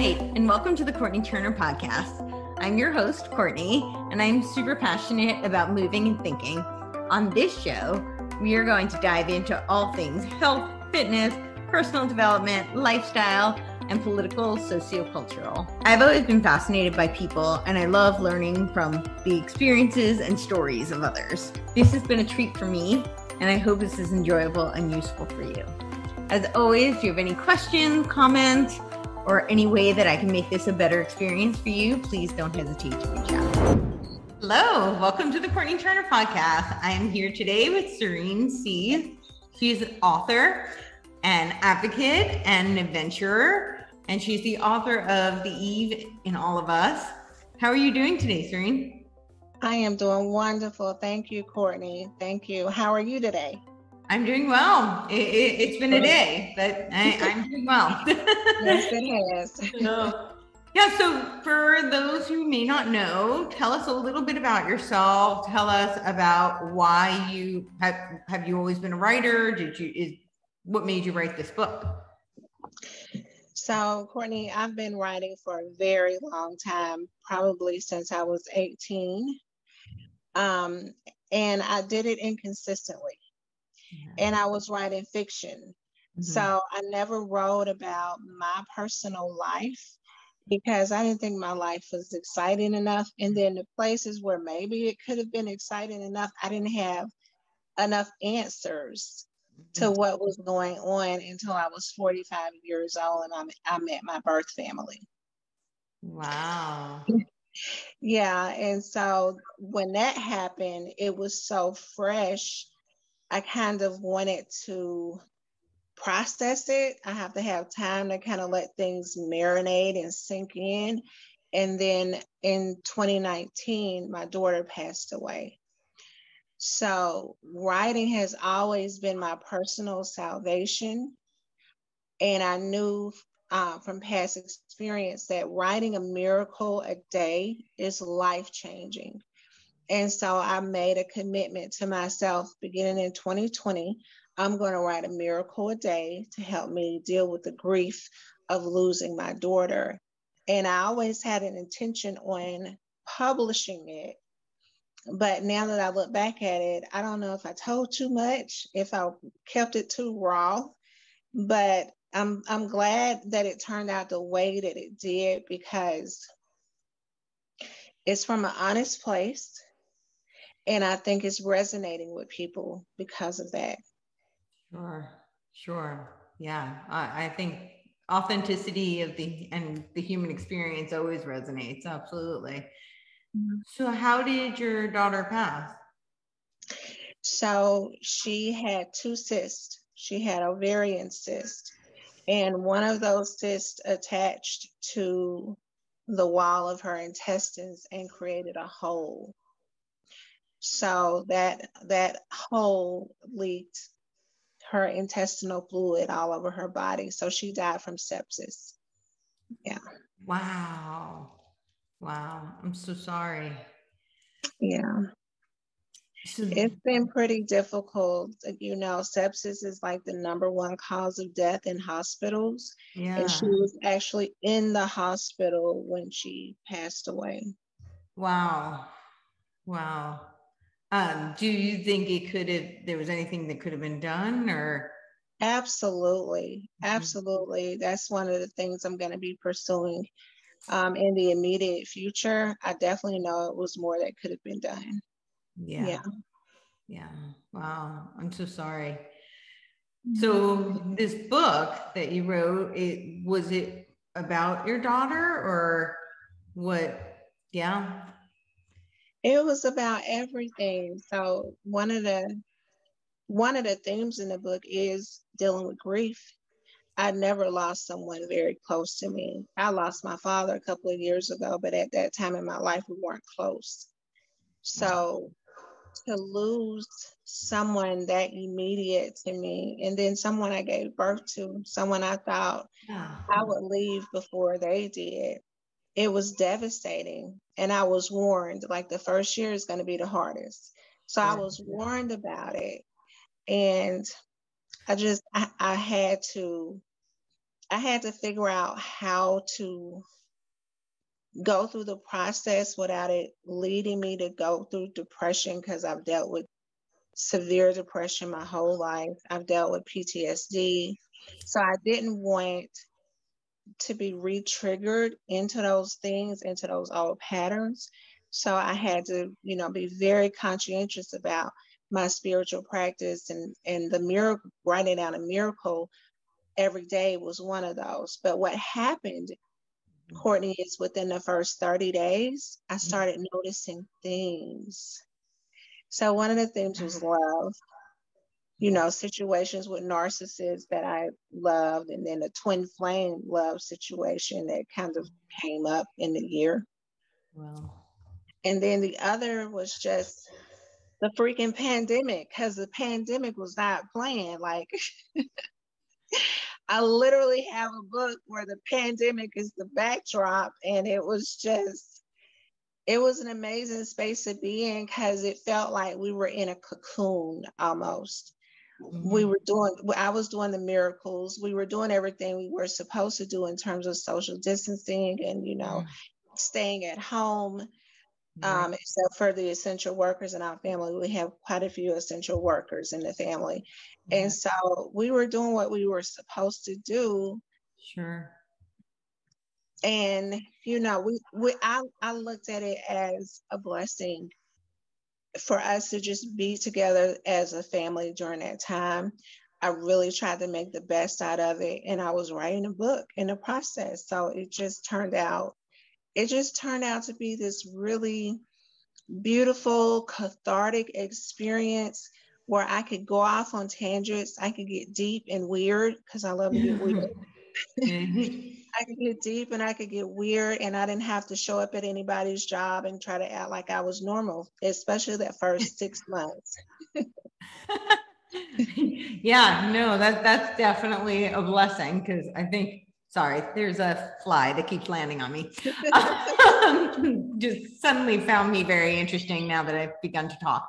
right, and welcome to the Courtney Turner Podcast. I'm your host, Courtney, and I'm super passionate about moving and thinking. On this show, we are going to dive into all things health, fitness, personal development, lifestyle, and political sociocultural. I've always been fascinated by people, and I love learning from the experiences and stories of others. This has been a treat for me, and I hope this is enjoyable and useful for you. As always, if you have any questions, comments, or any way that I can make this a better experience for you, please don't hesitate to reach out. Hello, welcome to the Courtney Turner Podcast. I am here today with Serene C. She's an author, an advocate, and an adventurer, and she's the author of The Eve in All of Us. How are you doing today, Serene? I am doing wonderful. Thank you, Courtney. Thank you. How are you today? I'm doing well. It's been a day, but I'm doing well. Yes, it has. Yeah, so for those who may not know, tell us a little bit about yourself. Tell us about why you have you always been a writer? What made you write this book? So, Courtney, I've been writing for a very long time, probably since I was 18. And I did it inconsistently. And I was writing fiction. Mm-hmm. So I never wrote about my personal life because I didn't think my life was exciting enough. And then the places where maybe it could have been exciting enough, I didn't have enough answers to what was going on until I was 45 years old and I met my birth family. Wow. Yeah. And so when that happened, it was so fresh. I kind of wanted to process it. I have to have time to kind of let things marinate and sink in. And then in 2019, my daughter passed away. So writing has always been my personal salvation. And I knew from past experience that writing a miracle a day is life-changing. And so I made a commitment to myself beginning in 2020. I'm going to write a miracle a day to help me deal with the grief of losing my daughter. And I always had an intention on publishing it. But now that I look back at it, I don't know if I told too much, if I kept it too raw. But I'm glad that it turned out the way that it did because it's from an honest place. And I think it's resonating with people because of that. Sure. Yeah. I think authenticity of the human experience always resonates. Absolutely. Mm-hmm. So how did your daughter pass? So she had 2 cysts. She had ovarian cysts. And one of those cysts attached to the wall of her intestines and created a hole. So that hole leaked her intestinal fluid all over her body. So she died from sepsis. Yeah. Wow. I'm so sorry. Yeah. It's been pretty difficult. You know, sepsis is like the #1 cause of death in hospitals. Yeah. And she was actually in the hospital when she passed away. Wow. Do you think there was anything that could have been done or? Absolutely. That's one of the things I'm going to be pursuing in the immediate future. I definitely know it was more that could have been done. Yeah. Wow. I'm so sorry. So this book that you wrote, was it about your daughter or what? Yeah. It was about everything. So one of the themes in the book is dealing with grief. I never lost someone very close to me. I lost my father a couple of years ago, but at that time in my life, we weren't close. So to lose someone that immediate to me, and then someone I gave birth to, someone I thought I would leave before they did, it was devastating. And I was warned, like the first year is going to be the hardest. So I was warned about it. And I had to I had to figure out how to go through the process without it leading me to go through depression, because I've dealt with severe depression my whole life. I've dealt with PTSD. So I didn't want to be re-triggered into those things, into those old patterns. So I had to, be very conscientious about my spiritual practice, and the miracle, writing down a miracle every day was one of those. But what happened, Courtney, is within the first 30 days, I started noticing things. So one of the things was love, situations with narcissists that I loved, and then a twin flame love situation that kind of came up in the year. Wow. And then the other was just the freaking pandemic, because the pandemic was not playing. Like, I literally have a book where the pandemic is the backdrop, and it was an amazing space to be in, because it felt like we were in a cocoon almost. Mm-hmm. I was doing the miracles. We were doing everything we were supposed to do in terms of social distancing and, staying at home. Right. Except for the essential workers in our family. We have quite a few essential workers in the family. Mm-hmm. And so we were doing what we were supposed to do. Sure. And, I looked at it as a blessing for us to just be together as a family during that time. I really tried to make the best out of it. And I was writing a book in the process. So it just turned out to be this really beautiful, cathartic experience where I could go off on tangents. I could get deep and weird, because I love to get weird. I could get deep and I could get weird, and I didn't have to show up at anybody's job and try to act like I was normal, especially that first 6 months. Yeah, no, that's definitely a blessing, because I think, sorry, there's a fly that keeps landing on me. Just suddenly found me very interesting now that I've begun to talk.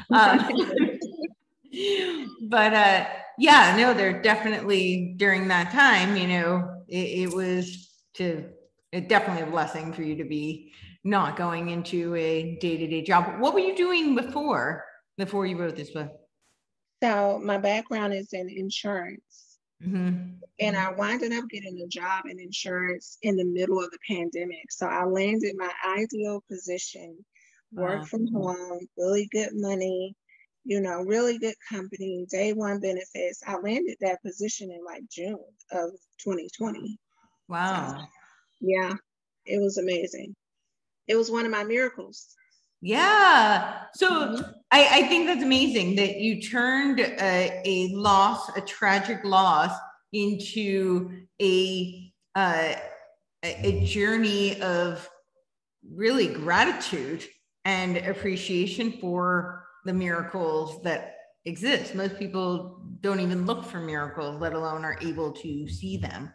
But yeah, no, they're definitely, during that time, it was definitely a blessing for you to be not going into a day-to-day job. What were you doing before you wrote this book? So my background is in insurance. Mm-hmm. And I winded up getting a job in insurance in the middle of the pandemic. So I landed my ideal position, work from home, really good money, really good company, day one benefits. I landed that position in like June of 2020. Wow. So, yeah, it was amazing. It was one of my miracles. Yeah. So I think that's amazing that you turned a tragic loss, into a journey of really gratitude and appreciation for the miracles that exist. Most people don't even look for miracles, let alone are able to see them.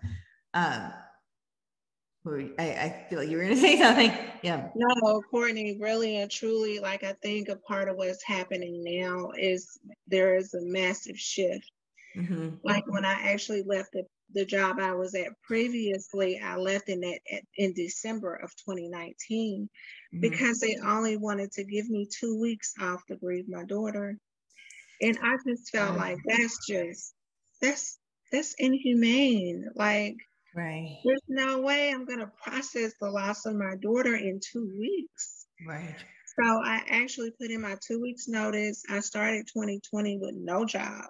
I feel like you were going to say something. Yeah. No, Courtney, really and truly, like, I think a part of what's happening now is there is a massive shift. Mm-hmm. Like, when I actually left the job I was at previously, I left in December of 2019 because they only wanted to give me 2 weeks off to grieve my daughter. And I just felt like that's inhumane. Like, right. There's no way I'm going to process the loss of my daughter in 2 weeks. Right. So I actually put in my 2 weeks notice. I started 2020 with no job.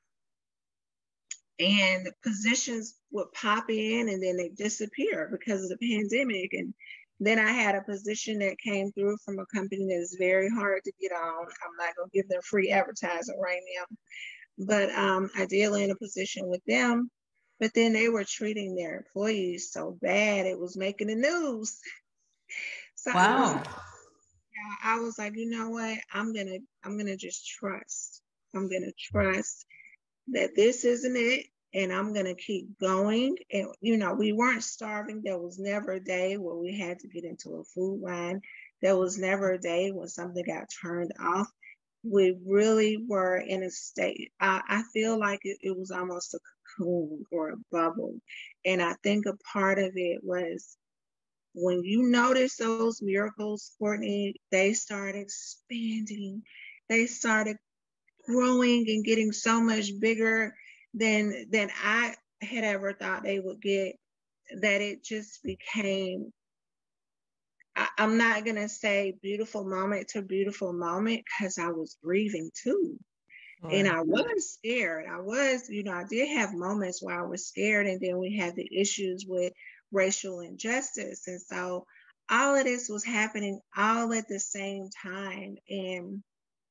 And positions would pop in and then they disappear because of the pandemic. And then I had a position that came through from a company that is very hard to get on. I'm not going to give them free advertising right now. But I did land a position with them. But then they were treating their employees so bad, it was making the news. So wow. I was like, you know what? I'm gonna just trust. I'm gonna trust that this isn't it, and I'm gonna keep going. And we weren't starving. There was never a day where we had to get into a food line. There was never a day when something got turned off. We really were in a state. I feel like it was almost a cocoon or a bubble. And I think a part of it was when you notice those miracles, Courtney, they start expanding. They started growing and getting so much bigger than I had ever thought they would get, that it just became, I'm not going to say beautiful moment to beautiful moment, because I was grieving too. And Sure. I was scared. I did have moments where I was scared. And then we had the issues with racial injustice. And so all of this was happening all at the same time. And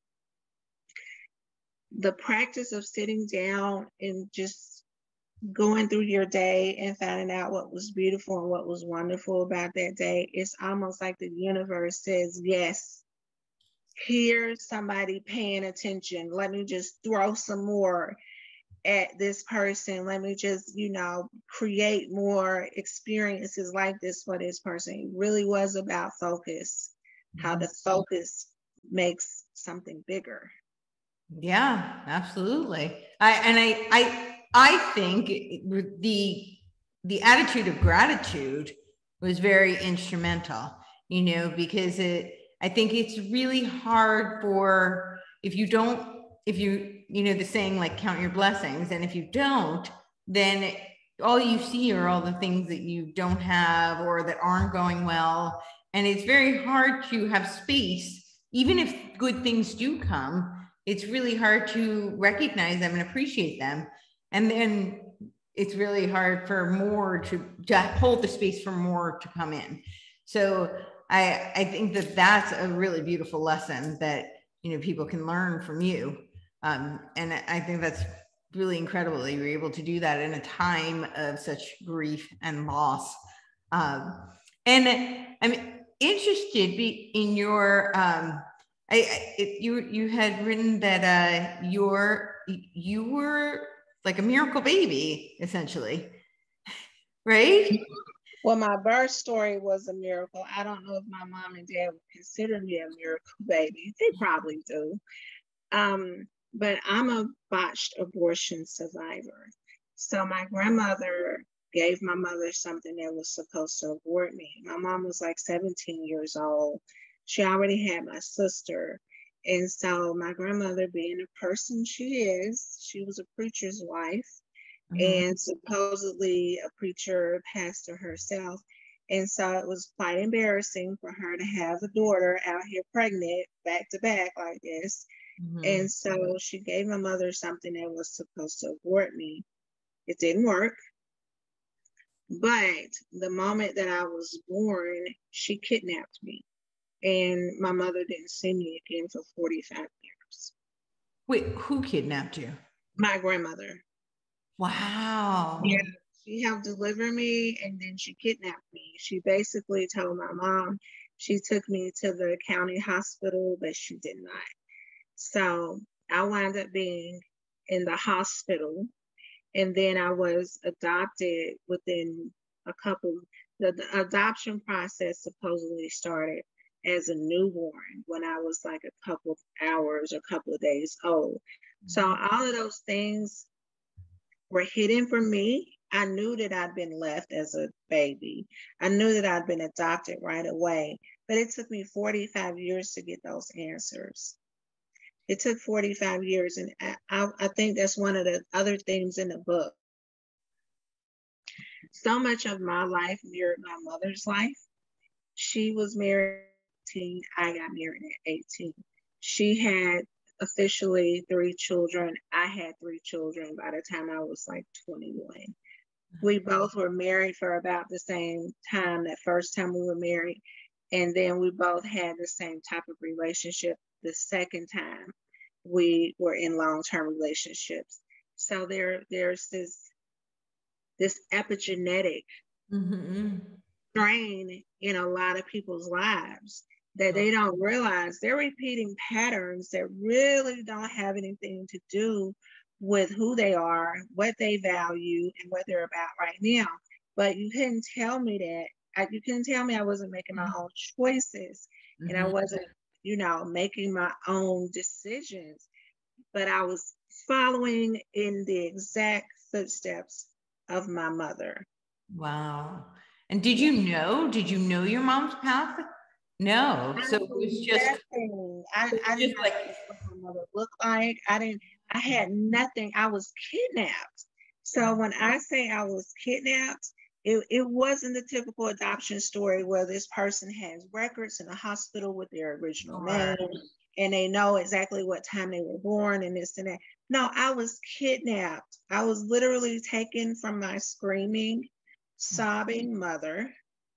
the practice of sitting down and just going through your day and finding out what was beautiful and what was wonderful about that day, it's almost like the universe says, yes, here's somebody paying attention. Let me just throw some more at this person. Let me just, create more experiences like this for this person. It really was about focus, how the focus makes something bigger. Yeah, absolutely. I think the attitude of gratitude was very instrumental, because I think it's really hard for, if you the saying like count your blessings, and if you don't, then all you see are all the things that you don't have or that aren't going well, and it's very hard to have space, even if good things do come. It's really hard to recognize them and appreciate them. And then it's really hard for more to hold the space for more to come in. So I think that that's a really beautiful lesson that, people can learn from you. And I think that's really incredible that you were able to do that in a time of such grief and loss. And I'm interested in your, you had written that you were like a miracle baby, essentially, right? Well, my birth story was a miracle. I don't know if my mom and dad would consider me a miracle baby. They probably do. But I'm a botched abortion survivor. So my grandmother gave my mother something that was supposed to abort me. My mom was like 17 years old. She already had my sister. And so my grandmother, being the person she is, she was a preacher's wife. And supposedly a preacher, pastor herself. And so it was quite embarrassing for her to have a daughter out here pregnant back to back like this. And so she gave my mother something that was supposed to abort me. It didn't work. But the moment that I was born, she kidnapped me. And my mother didn't see me again for 45 years. Wait, who kidnapped you? My grandmother. Wow. Yeah, she helped deliver me, and then she kidnapped me. She basically told my mom she took me to the county hospital, but she did not. So I wound up being in the hospital, and then I was adopted within a couple. The adoption process supposedly started as a newborn when I was like a couple of hours or a couple of days old. So all of those things were hidden from me. I knew that I'd been left as a baby. I knew that I'd been adopted right away, but it took me 45 years to get those answers. It took 45 years, and I think that's one of the other themes in the book. So much of my life mirrored my mother's life. She was married at 18. I got married at 18. She had officially 3 children. I had 3 children by the time I was like 21. We both were married for about the same time, that first time we were married. And then we both had the same type of relationship the second time we were in long-term relationships. So there's this epigenetic strain in a lot of people's lives that they don't realize. They're repeating patterns that really don't have anything to do with who they are, what they value, and what they're about right now. But you couldn't tell me that. You couldn't tell me I wasn't making my own choices, and I wasn't, making my own decisions, but I was following in the exact footsteps of my mother. Wow. And did you know your mom's path? No. So it was just, I didn't know like, what my mother looked like. I had nothing. I was kidnapped. So when I say I was kidnapped, it wasn't the typical adoption story where this person has records in the hospital with their original name and they know exactly what time they were born and this and that. No, I was kidnapped. I was literally taken from my screaming, sobbing mother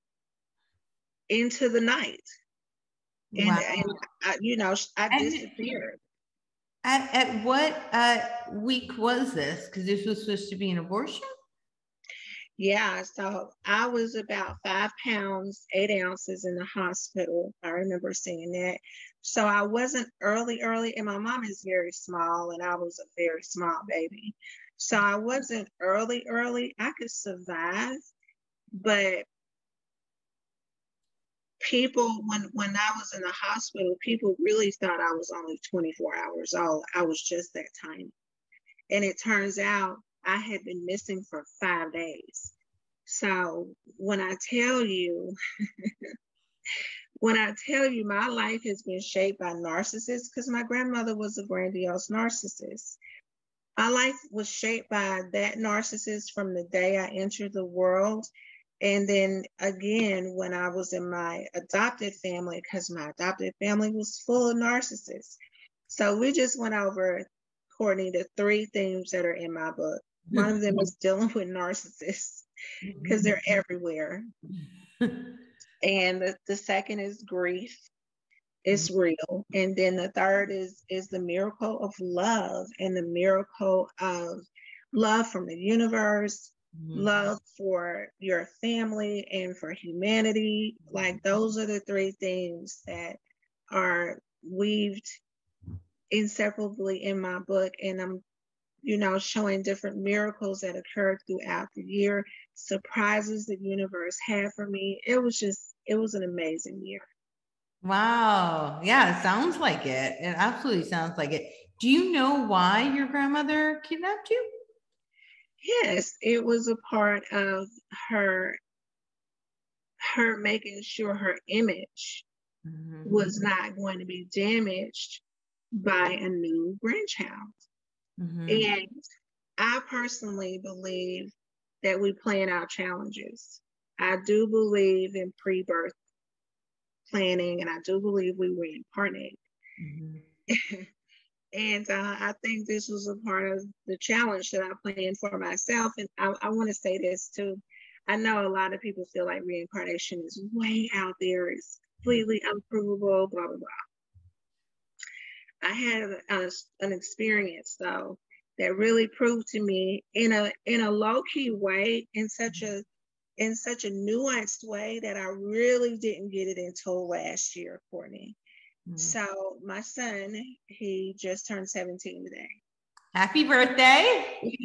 into the night. wow. And I disappeared. At what week was this? Because this was supposed to be an abortion? Yeah, so I was about 5 pounds, 8 ounces in the hospital. I remember seeing that. So I wasn't early, and my mom is very small, and I was a very small baby. So I wasn't early. I could survive, but people, when I was in the hospital, people really thought I was only 24 hours old. I was just that tiny. And it turns out I had been missing for 5 days. So when I tell you, my life has been shaped by narcissists, because my grandmother was a grandiose narcissist. My life was shaped by that narcissist from the day I entered the world. And then again, when I was in my adopted family, because my adopted family was full of narcissists. So we just went over, Courtney, the 3 themes that are in my book. One of them is dealing with narcissists, because they're everywhere. And the second is grief. It's real. And then the third is the miracle of love, and the miracle of love from the universe, love for your family and for humanity. Like, those are the 3 things that are weaved inseparably in my book. And I'm showing different miracles that occurred throughout the year, surprises the universe had for me. It was an amazing year. Wow. Yeah, it sounds like it. It absolutely sounds like it. Do you know why your grandmother kidnapped you? Yes, it was a part of her making sure her image was not going to be damaged by a new grandchild. And I personally believe that we plan our challenges. I do believe in pre-birth planning, and I do believe we reincarnate. And I think this was a part of the challenge that I planned for myself. And I want to say this too. I know a lot of people feel like reincarnation is way out there. It's completely unprovable, blah, blah, blah. I had an experience, though, that really proved to me in a low-key way, in such a nuanced way, that I really didn't get it until last year, Courtney. So my son, he just turned 17 today. Happy birthday.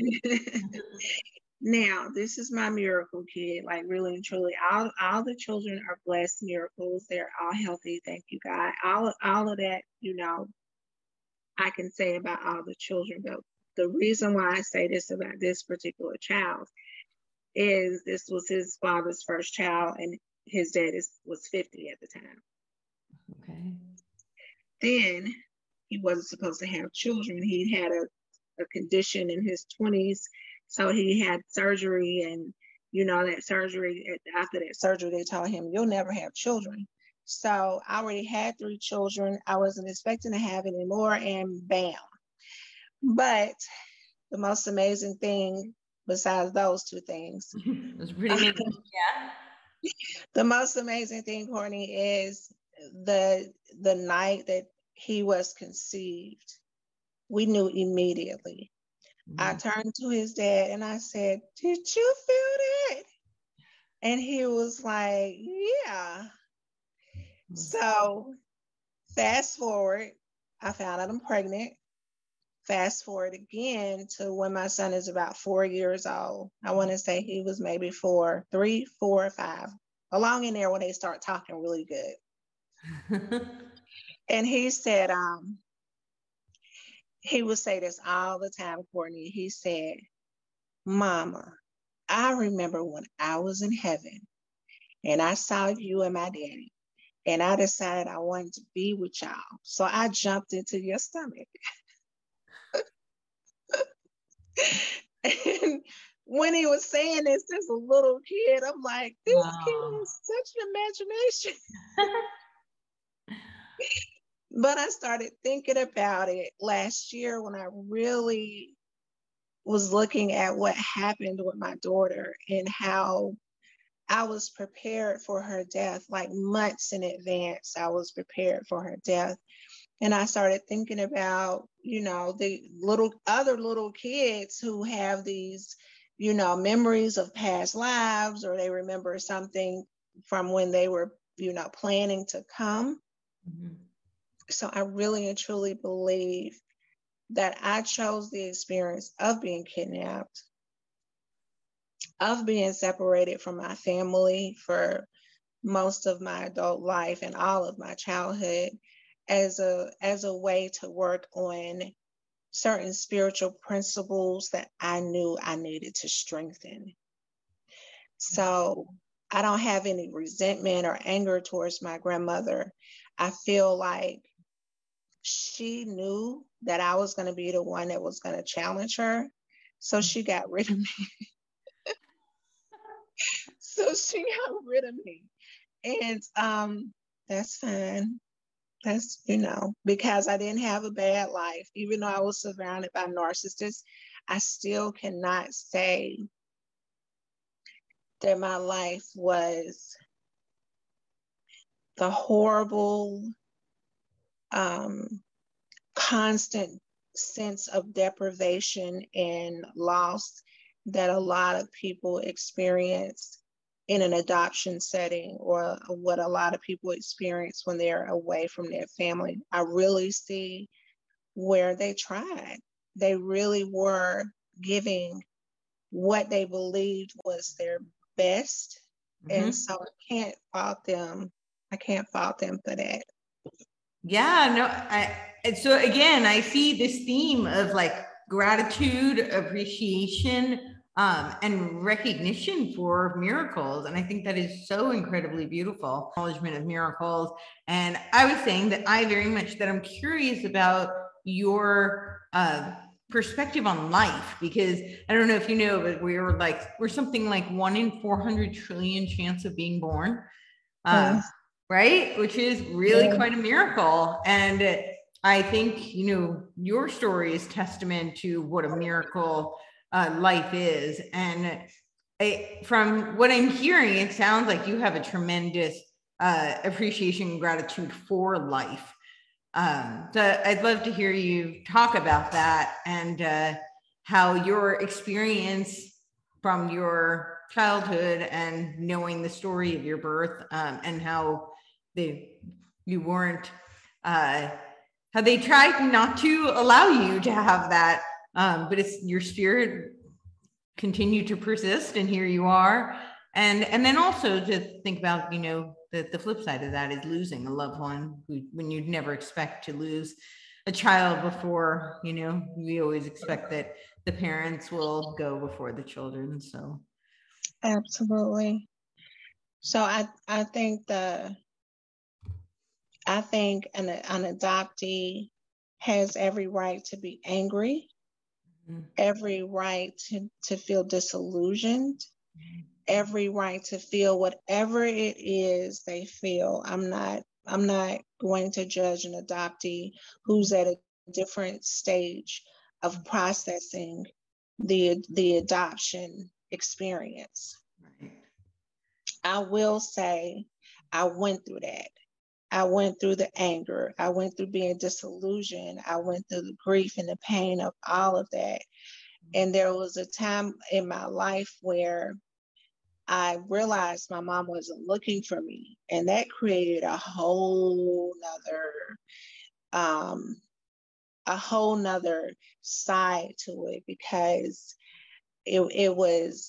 Now, this is my miracle kid, like, really and truly. All the children are blessed miracles. They're all healthy. Thank you, God. All of that, I can say about all the children. But the reason why I say this about this particular child is this was his father's first child, and his dad was 50 at the time. Okay. Then he wasn't supposed to have children. He had a condition in his 20s. So he had surgery, and that surgery, after that surgery, they told him, you'll never have children. So I already had 3 children. I wasn't expecting to have any more, and bam. But the most amazing thing, besides those 2 things, it was pretty amazing. Yeah. The most amazing thing, Courtney, is the night that he was conceived. We knew immediately. I turned to his dad and I said, did you feel that? And he was like, yeah. So fast forward, I found out I'm pregnant. Fast forward again to when my son is about 4 years old. I want to say he was maybe 3, 4, 5, along in there when they start talking really good. And he said, he would say this all the time, Courtney. He said, Mama, I remember when I was in heaven and I saw you and my daddy, and I decided I wanted to be with y'all. So I jumped into your stomach. And when he was saying this, as a little kid, I'm like, this kid Wow. has such an imagination. But I started thinking about it last year when I really was looking at what happened with my daughter and how I was prepared for her death, like months in advance. I was prepared for her death. And I started thinking about, the other little kids who have these, memories of past lives, or they remember something from when they were, planning to come. Mm-hmm. So I really and truly believe that I chose the experience of being kidnapped, of being separated from my family for most of my adult life and all of my childhood, as a way to work on certain spiritual principles that I knew I needed to strengthen. So I don't have any resentment or anger towards my grandmother. I feel like she knew that I was going to be the one that was going to challenge her. So she got rid of me. So she got rid of me. And that's fine. That's, because I didn't have a bad life. Even though I was surrounded by narcissists, I still cannot say that my life was the horrible, constant sense of deprivation and loss that a lot of people experience in an adoption setting, or what a lot of people experience when they're away from their family. I really see where they tried. They really were giving what they believed was their best. Mm-hmm. And so I can't fault them. I can't fault them for that. Yeah, no, so again, I see this theme of like gratitude, appreciation, and recognition for miracles. And I think that is so incredibly beautiful, acknowledgement of miracles. And I was saying that I'm curious about your perspective on life, because I don't know if you know, but we're something like 1 in 400 trillion chance of being born. Right? Which is really quite a miracle. And I think, your story is testament to what a miracle life is. And from what I'm hearing, it sounds like you have a tremendous appreciation and gratitude for life. So I'd love to hear you talk about that, and how your experience from your childhood and knowing the story of your birth, and how you weren't, how they tried not to allow you to have that, but it's your spirit continued to persist, and here you are. And then also to think about, the flip side of that is losing a loved one when you'd never expect to lose a child before. We always expect that the parents will go before the children. So absolutely. So I think an adoptee has every right to be angry, every right to feel disillusioned, every right to feel whatever it is they feel. I'm not going to judge an adoptee who's at a different stage of processing the adoption experience. Right. I will say I went through that. I went through the anger. I went through being disillusioned. I went through the grief and the pain of all of that. And there was a time in my life where I realized my mom wasn't looking for me. And that created a whole nother side to it, because it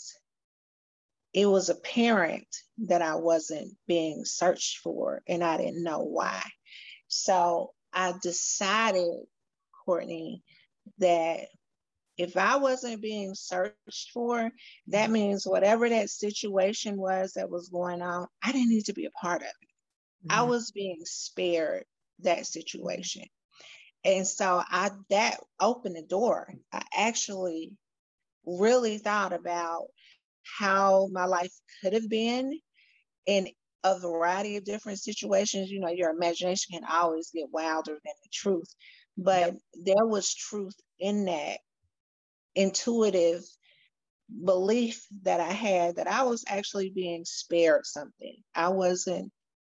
was apparent that I wasn't being searched for, and I didn't know why. So I decided, Courtney, that if I wasn't being searched for, that means whatever that situation was that was going on, I didn't need to be a part of it. I was being spared that situation. And so that opened the door. I actually really thought about how my life could have been in a variety of different situations. You know, your imagination can always get wilder than the truth, but there was truth in that intuitive belief that I had that I was actually being spared something. I wasn't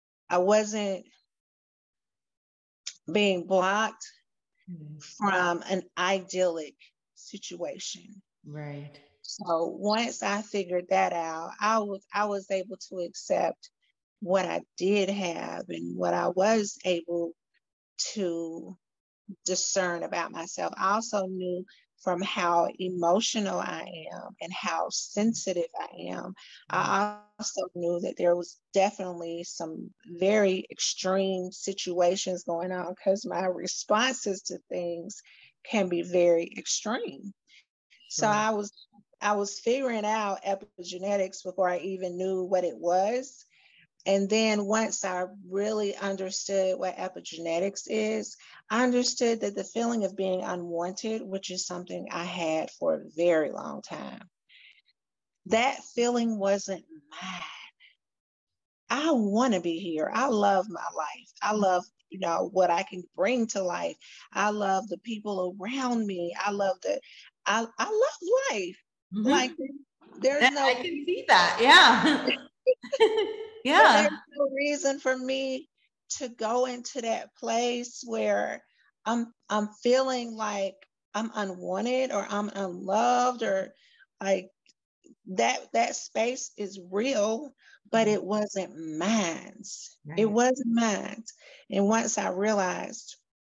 being blocked from an idyllic situation. Right. So once I figured that out, I was able to accept what I did have and what I was able to discern about myself. I also knew from how emotional I am and how sensitive I am. I also knew that there was definitely some very extreme situations going on because my responses to things can be very extreme. So I was figuring out epigenetics before I even knew what it was. And then once I really understood what epigenetics is, I understood that the feeling of being unwanted, which is something I had for a very long time, that feeling wasn't mine. I want to be here. I love my life. I love, you know, what I can bring to life. I love the people around me. I love life. Like there's no I can see that. Yeah. Yeah. There's no reason for me to go into that place where I'm feeling like I'm unwanted or I'm unloved or like that space is real, but it wasn't mine. Right. It wasn't mine. And once I realized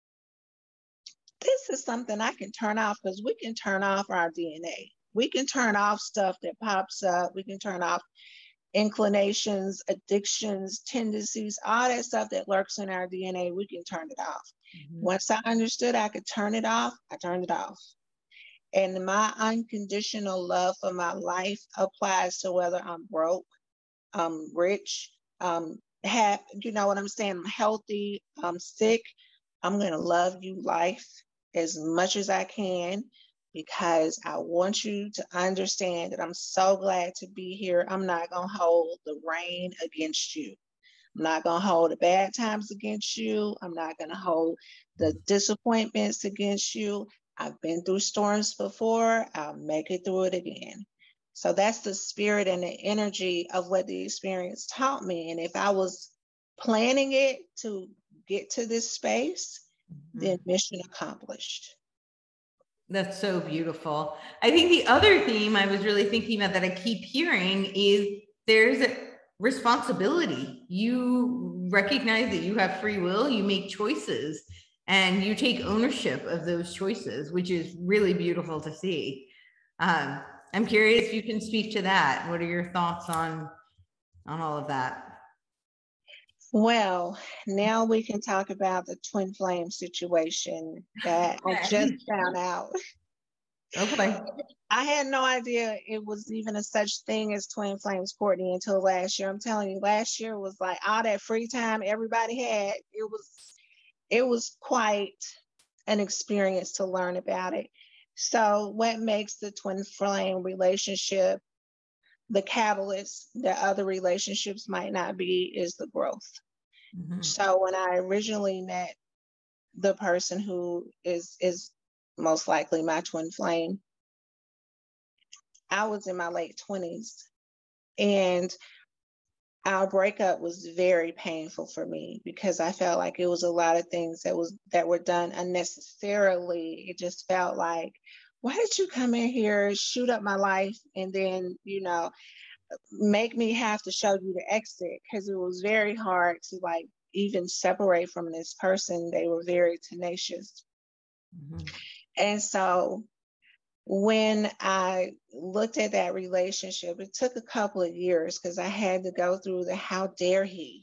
this is something I can turn off, because we can turn off our DNA. We can turn off stuff that pops up. We can turn off inclinations, addictions, tendencies, all that stuff that lurks in our DNA. We can turn it off. Once I understood I could turn it off, I turned it off. And my unconditional love for my life applies to whether I'm broke, I'm rich, have, you know what I'm saying, I'm healthy, I'm sick. I'm going to love you life as much as I can, because I want you to understand that I'm so glad to be here. I'm not going to hold the rain against you. I'm not going to hold the bad times against you. I'm not going to hold the disappointments against you. I've been through storms before. I'll make it through it again. So that's the spirit and the energy of what the experience taught me. And if I was planning it to get to this space, then mission accomplished. That's so beautiful. I think the other theme I was really thinking about that I keep hearing is there's a responsibility. You recognize that you have free will, you make choices, and you take ownership of those choices, which is really beautiful to see. I'm curious if you can speak to that. What are your thoughts on all of that? Well, now we can talk about the twin flame situation that I just found out. Okay. I had no idea it was even a such thing as twin flames, Courtney, until last year. I'm telling you, last year was like all that free time everybody had. It was quite an experience to learn about it. So what makes the twin flame relationship the catalyst that other relationships might not be is the growth. So when I originally met the person who is most likely my twin flame, I was in my late 20s, and our breakup was very painful for me because I felt like it was a lot of things that were done unnecessarily. It just felt like, why did you come in here, shoot up my life, and then, you know, make me have to show you the exit? Because it was very hard to like even separate from this person. They were very tenacious. And so when I looked at that relationship, it took a couple of years because I had to go through the how dare he?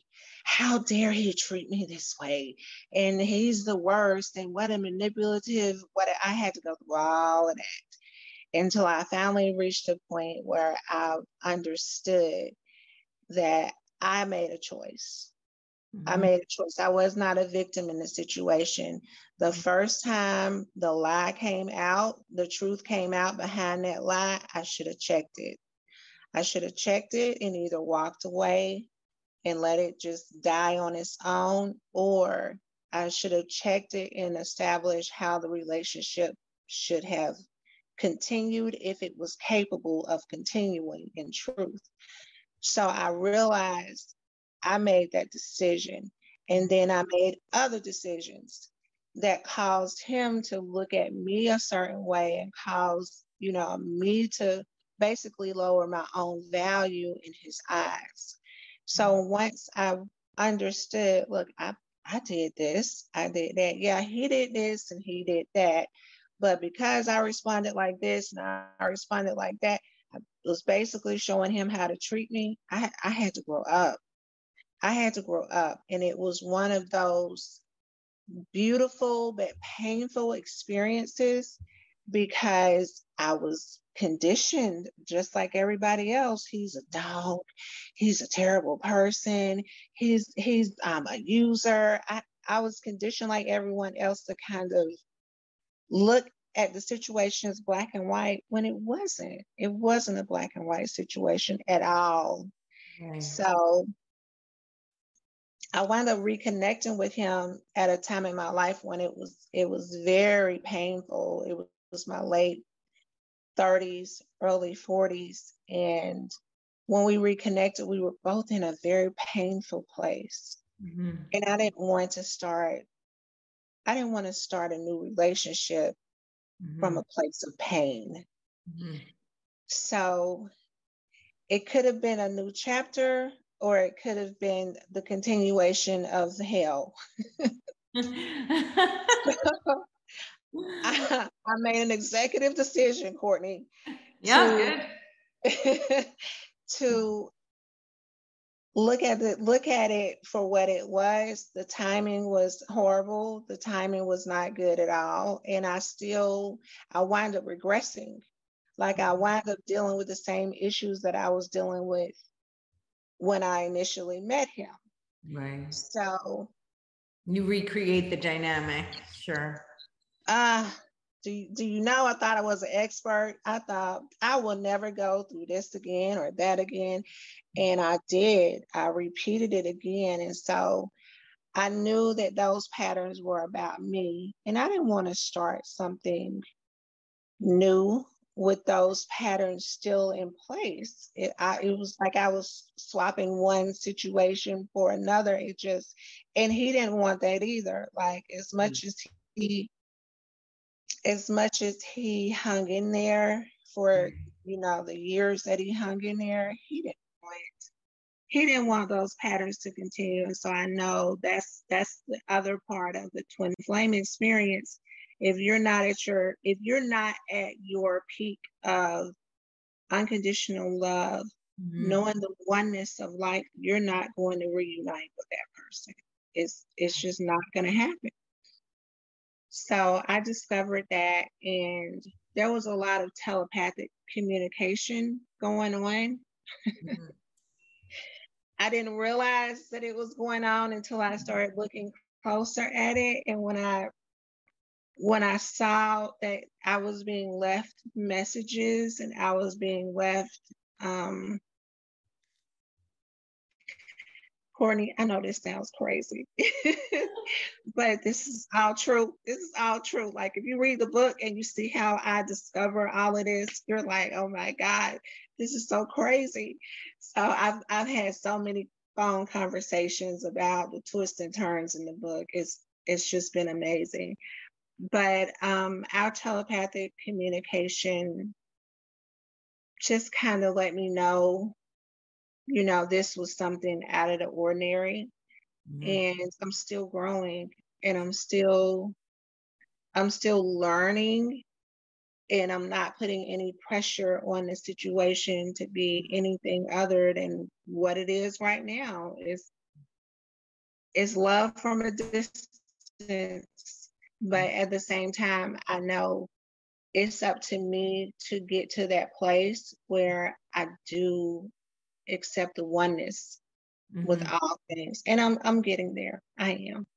how dare he treat me this way? And he's the worst, and what a manipulative, what I had to go through all of that until I finally reached a point where I understood that I made a choice. I made a choice. I was not a victim in the situation. The first time the lie came out, the truth came out behind that lie, I should have checked it. I should have checked it and either walked away and let it just die on its own, or I should have checked it and established how the relationship should have continued if it was capable of continuing in truth. So I realized I made that decision. And then I made other decisions that caused him to look at me a certain way and caused, me to basically lower my own value in his eyes. So once I understood, look, I did this, I did that. Yeah, he did this and he did that. But because I responded like this and I responded like that, I was basically showing him how to treat me. I had to grow up. I had to grow up. And it was one of those beautiful but painful experiences because I was conditioned just like everybody else. He's a dog. He's a terrible person. He's a user. I was conditioned like everyone else to kind of look at the situation as black and white when it wasn't. It wasn't a black and white situation at all. Right. So I wound up reconnecting with him at a time in my life when it was very painful. It was my late 30s, early 40s. And when we reconnected, we were both in a very painful place. And I didn't want to start a new relationship from a place of pain. So it could have been a new chapter, or it could have been the continuation of the hell. I made an executive decision, Courtney. Yeah, good. To look at it for what it was. The timing was horrible. The timing was not good at all. And I wound up regressing. Like I wound up dealing with the same issues that I was dealing with when I initially met him. Right. So you recreate the dynamic. Sure. Do you know, I thought I was an expert. I thought I will never go through this again or that again. And I did. I repeated it again. And so I knew that those patterns were about me. And I didn't want to start something new with those patterns still in place. It was like I was swapping one situation for another. And he didn't want that either. Like as much as he hung in there for, the years that he hung in there, he didn't want those patterns to continue. And so I know that's the other part of the twin flame experience. If you're not at your peak of unconditional love, knowing the oneness of life, you're not going to reunite with that person. It's just not going to happen. So I discovered that, and there was a lot of telepathic communication going on. I didn't realize that it was going on until I started looking closer at it. And when I saw that I was being left messages and I was being left, Courtney, I know this sounds crazy, but this is all true. This is all true. Like if you read the book and you see how I discover all of this, you're like, oh my God, this is so crazy. So I've had so many phone conversations about the twists and turns in the book. It's just been amazing. But our telepathic communication just kind of let me know, this was something out of the ordinary. And I'm still growing, and I'm still learning, and I'm not putting any pressure on the situation to be anything other than what it is right now. it's love from a distance, but at the same time, I know it's up to me to get to that place where I do accept the oneness with Mhm. all things. And I'm getting there. I am.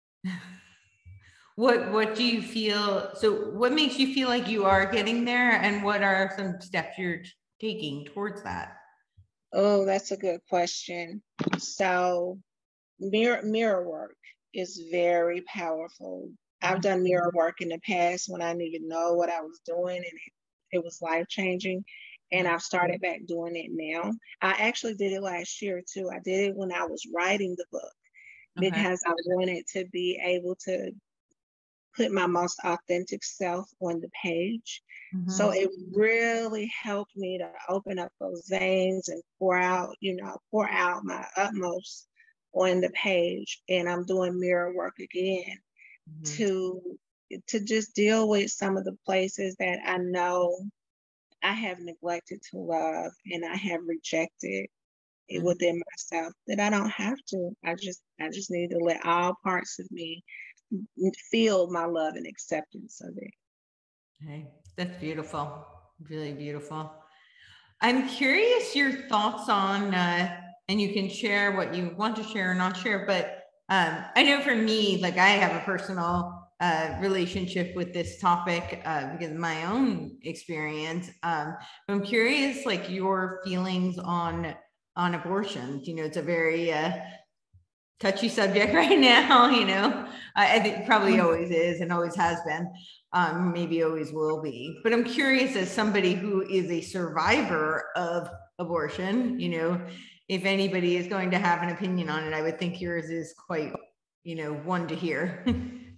What do you feel? So what makes you feel like you are getting there, and what are some steps you're taking towards that? Oh, that's a good question. So mirror work is very powerful. I've done mirror work in the past when I didn't even know what I was doing, and it was life changing. And I've started back doing it now. I actually did it last year too. I did it when I was writing the book Okay. because I wanted to be able to put my most authentic self on the page. So Mhm. it really helped me to open up those veins and pour out my utmost on the page. And I'm doing mirror work again Mhm. to to just deal with some of the places that I know I have neglected to love and I have rejected it Mhm. within myself that I don't have to. I just need to let all parts of me feel my love and acceptance of it. Okay, that's beautiful. Really beautiful. I'm curious your thoughts on, and you can share what you want to share or not share, but I know for me, like I have a personal relationship with this topic because of my own experience. I'm curious, like your feelings on abortion. You know, it's a very touchy subject right now. I think probably always is and always has been, maybe always will be. But I'm curious, as somebody who is a survivor of abortion, if anybody is going to have an opinion on it, I would think yours is quite, one to hear.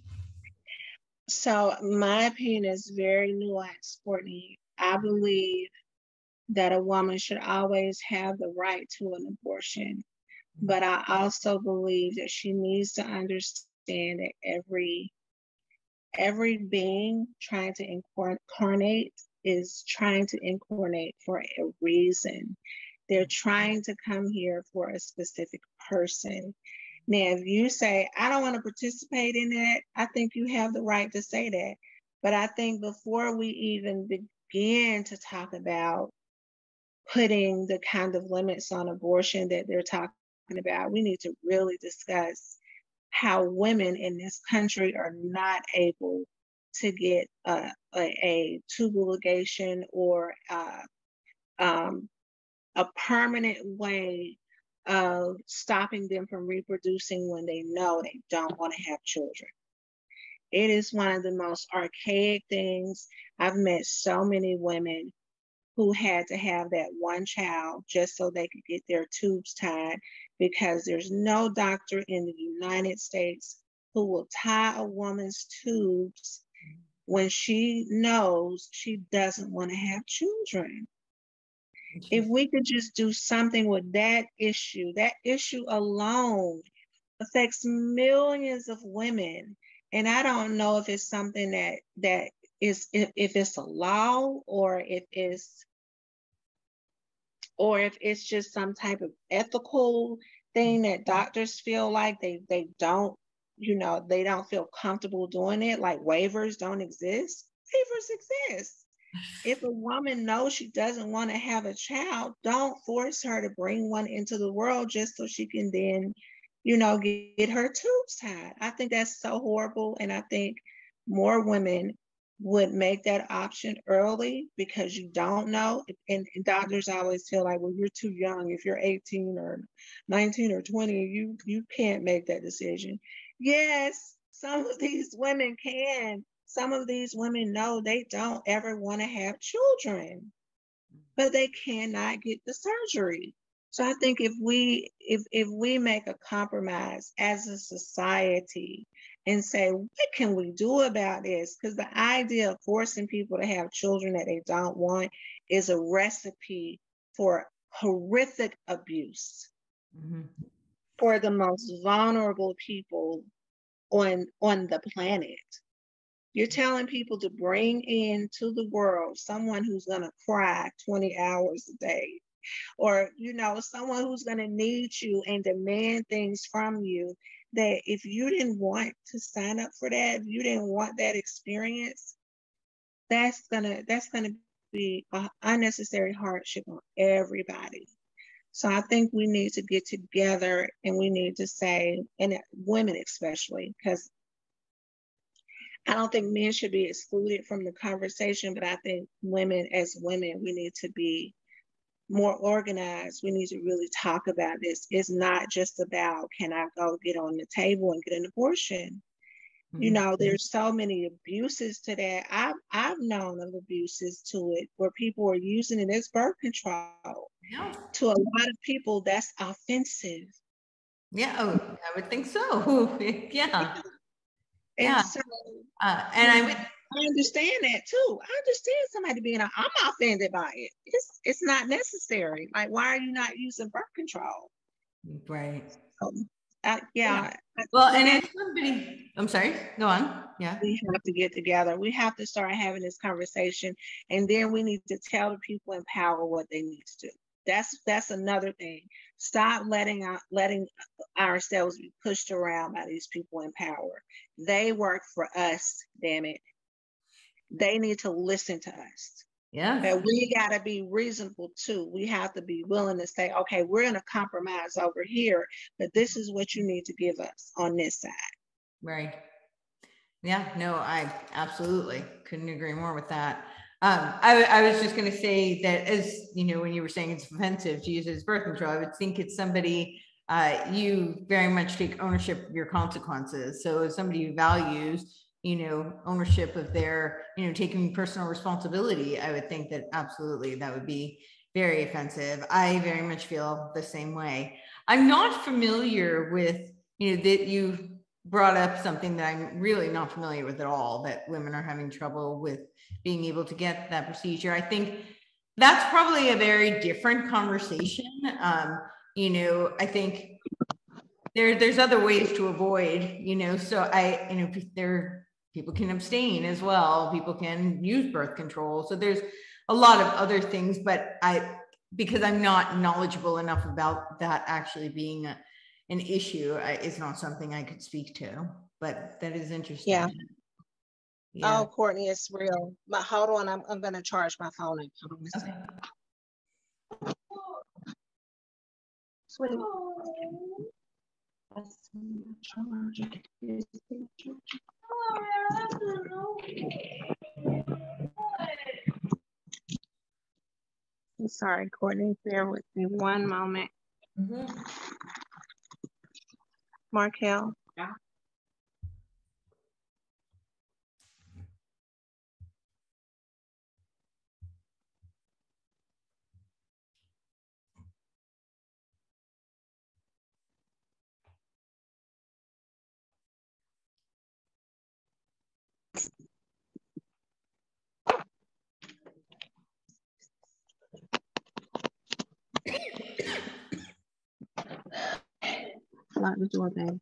So my opinion is very nuanced, Courtney. I believe that a woman should always have the right to an abortion, but I also believe that she needs to understand that every being trying to incarnate is trying to incarnate for a reason. They're trying to come here for a specific person. Now, if you say, I don't want to participate in that, I think you have the right to say that. But I think before we even begin to talk about putting the kind of limits on abortion that they're talking about, we need to really discuss how women in this country are not able to get a tubal ligation or um, a permanent way of stopping them from reproducing when they know they don't want to have children. It is one of the most archaic things. I've met so many women who had to have that one child just so they could get their tubes tied because there's no doctor in the United States who will tie a woman's tubes when she knows she doesn't want to have children. If we could just do something with that issue alone affects millions of women. And I don't know if it's something that is if it's a law or if it's just some type of ethical thing that doctors feel like they don't, they don't feel comfortable doing it, like waivers don't exist. Waivers exist. If a woman knows she doesn't want to have a child, don't force her to bring one into the world just so she can then, get her tubes tied. I think that's so horrible. And I think more women would make that option early because you don't know. And doctors always feel like, well, you're too young. If you're 18 or 19 or 20, you can't make that decision. Yes, some of these women can. Some of these women know they don't ever want to have children, but they cannot get the surgery. So I think if we make a compromise as a society and say, what can we do about this? Because the idea of forcing people to have children that they don't want is a recipe for horrific abuse Mhm. for the most vulnerable people on the planet. You're telling people to bring into the world someone who's going to cry 20 hours a day. or, someone who's going to need you and demand things from you, that if you didn't want to sign up for that, if you didn't want that experience, that's gonna be an unnecessary hardship on everybody. So I think we need to get together and we need to say, and women especially, because I don't think men should be excluded from the conversation, but I think women, as women, we need to be more organized. We need to really talk about this. It's not just about, can I go get on the table and get an abortion? There's so many abuses to that. I've known of abuses to it where people are using it as birth control. Yeah. To a lot of people, that's offensive. Yeah, I would think so. Yeah. And so, I understand that too. I understand somebody being, I'm offended by it. It's not necessary. Like, why are you not using birth control? Right. Yeah. Well, and if somebody, I'm sorry, go on. Yeah. We have to get together. We have to start having this conversation, and then we need to tell the people in power what they need to do. That's another thing. Stop letting ourselves be pushed around by these people in power. They work for us, damn it. They need to listen to us. Yeah. But we got to be reasonable too. We have to be willing to say, okay, we're going to compromise over here, but this is what you need to give us on this side. Right. Yeah, no, I absolutely couldn't agree more with that. I was just going to say that, as when you were saying it's offensive to use it as birth control, I would think it's somebody, you very much take ownership of your consequences. So as somebody who values, ownership of their, taking personal responsibility, I would think that absolutely that would be very offensive. I very much feel the same way. I'm not familiar with, that you brought up something that I'm really not familiar with at all, that women are having trouble with being able to get that procedure. I think that's probably a very different conversation. I think there's other ways to avoid, so people can abstain as well. People can use birth control. So there's a lot of other things, but because I'm not knowledgeable enough about that actually being an issue, it's not something I could speak to, but that is interesting. Yeah. Yeah. Oh, Courtney, it's real. But hold on, I'm going to charge my phone. Okay. Sweet. I'm sorry, Courtney. Bear with me one moment. Mm-hmm. Markel. Yeah. Lock the door, babe.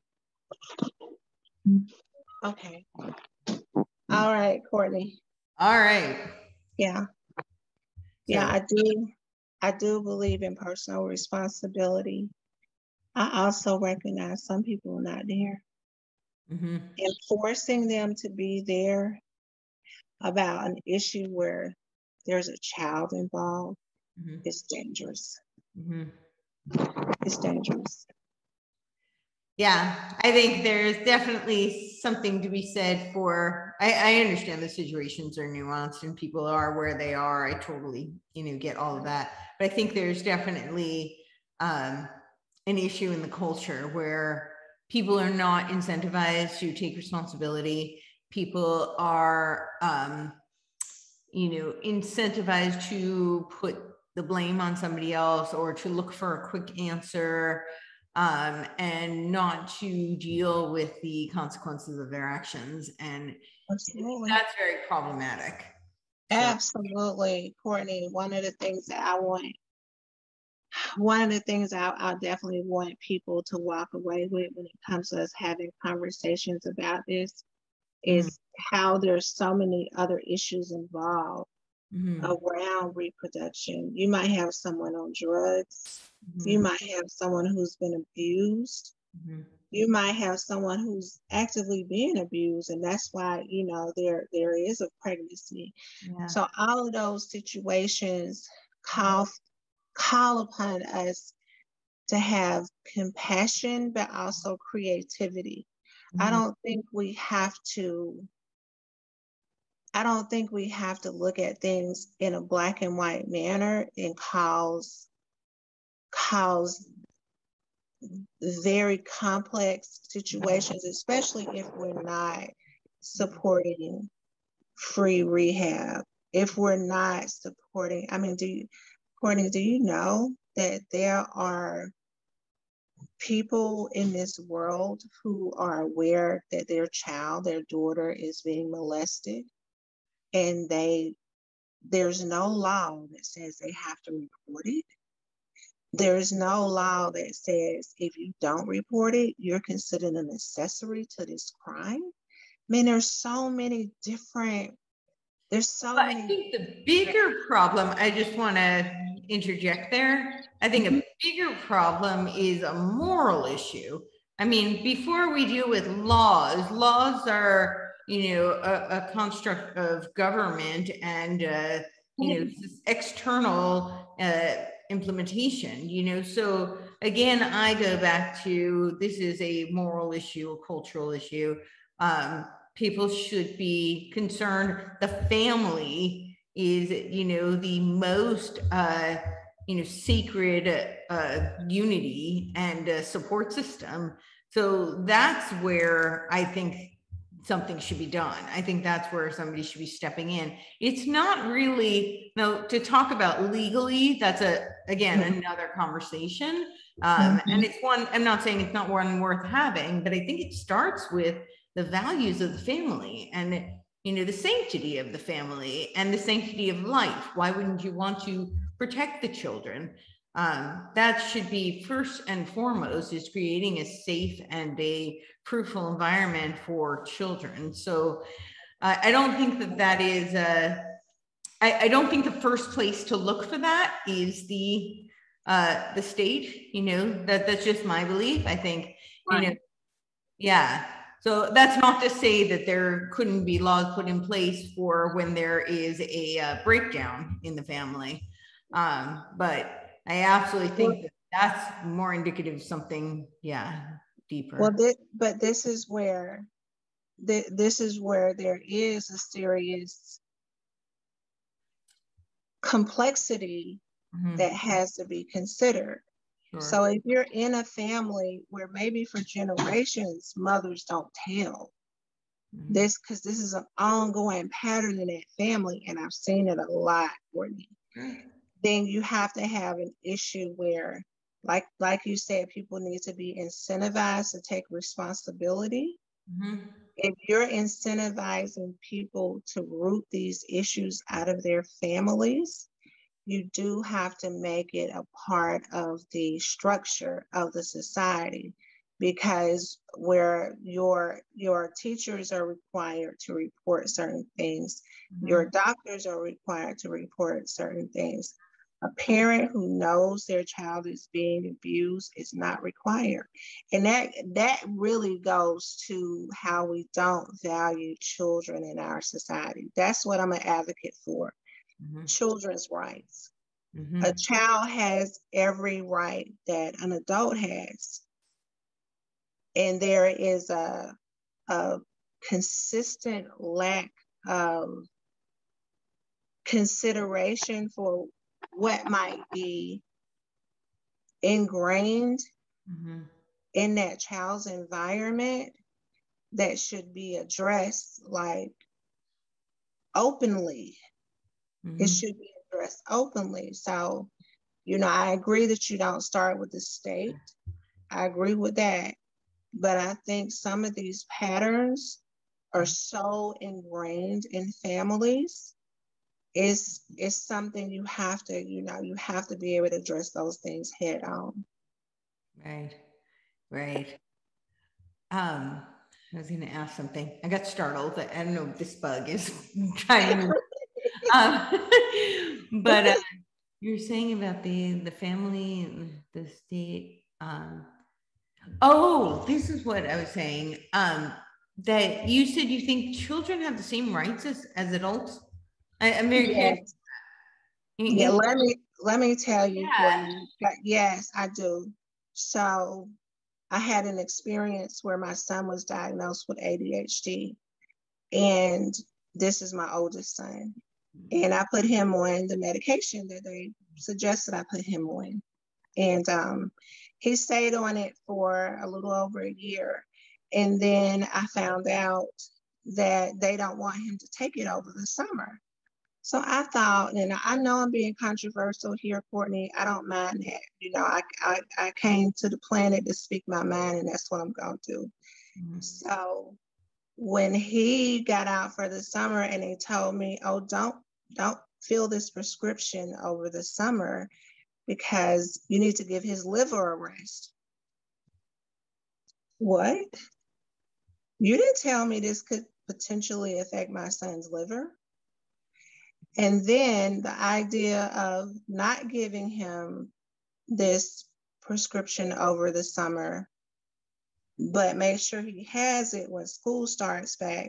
Okay. All right, Courtney. All right. Yeah. Yeah, I do believe in personal responsibility. I also recognize some people are not there. Mm-hmm. And forcing them to be there about an issue where there's a child involved is dangerous. Mm-hmm. It's dangerous. Yeah, I think there's definitely something to be said for, I understand the situations are nuanced and people are where they are. I totally, get all of that. But I think there's definitely an issue in the culture where people are not incentivized to take responsibility. People are, incentivized to put the blame on somebody else or to look for a quick answer. And not to deal with the consequences of their actions. And absolutely, that's very problematic. Absolutely, Courtney. One of the things I definitely want people to walk away with when it comes to us having conversations about this is how there's so many other issues involved around reproduction. You might have someone on drugs. You might have someone who's been abused. You might have someone who's actively being abused, and that's why, you know, there is a pregnancy. Yeah. So all of those situations call upon us to have compassion, but also creativity. I don't think we have to look at things in a black and white manner and cause very complex situations, especially if we're not supporting free rehab. If we're not supporting, I mean, Courtney, do you know that there are people in this world who are aware that their child, their daughter, is being molested, and there's no law that says they have to report it? There's no law that says if you don't report it, you're considered an accessory to this crime. I mean, there's so many different, I think the bigger problem, I just want to interject there. I think a bigger problem is a moral issue. I mean, before we deal with laws are, you know, a construct of government and, you know, external implementation, you know. So again, I go back to, this is a moral issue, a cultural issue. People should be concerned. The family is, you know, the most, you know, sacred unity and support system. So that's where I think something should be done. I think that's where somebody should be stepping in. It's not really, no, to talk about legally, that's again, another conversation. And it's one, I'm not saying it's not one worth having, but I think it starts with the values of the family and, you know, the sanctity of the family and the sanctity of life. Why wouldn't you want to protect the children? That should be first and foremost, is creating a safe and a fruitful environment for children. So I don't think that is, I don't think the first place to look for that is the state, you know, that's just my belief. I think, you know, yeah. So that's not to say that there couldn't be laws put in place for when there is a breakdown in the family. But I absolutely think that that's more indicative of something, deeper. Well, this is where there is a serious complexity that has to be considered. Sure. So if you're in a family where maybe for generations mothers don't tell this, because this is an ongoing pattern in that family, and I've seen it a lot, Courtney, then you have to have an issue where, like you said, people need to be incentivized to take responsibility. If you're incentivizing people to root these issues out of their families, you do have to make it a part of the structure of the society, because where your teachers are required to report certain things, your doctors are required to report certain things. A parent who knows their child is being abused is not required. And that really goes to how we don't value children in our society. That's what I'm an advocate for. Children's rights. A child has every right that an adult has. And there is a consistent lack of consideration for what might be ingrained in that child's environment that should be addressed, like, openly. It should be addressed openly. So, you know, I agree that you don't start with the state. I agree with that. But I think some of these patterns are so ingrained in families. It's something you have to, you know, you have to be able to address those things head on. Right. I was going to ask something. I got startled. I don't know if this bug is trying to But you're saying about the family and the state. Oh, this is what I was saying. That you said you think children have the same rights as adults. I'm very curious. Yeah, let me tell you, Courtney. Yes, I do. So I had an experience where my son was diagnosed with ADHD, and this is my oldest son. And I put him on the medication that they suggested I put him on. And he stayed on it for a little over a year. And then I found out that they don't want him to take it over the summer. So I thought, and I know I'm being controversial here, Courtney. I don't mind that. You know, I came to the planet to speak my mind, and that's what I'm going to do. Mm-hmm. So when he got out for the summer and he told me, oh, don't fill this prescription over the summer because you need to give his liver a rest. What? You didn't tell me this could potentially affect my son's liver? And then the idea of not giving him this prescription over the summer, but make sure he has it when school starts back,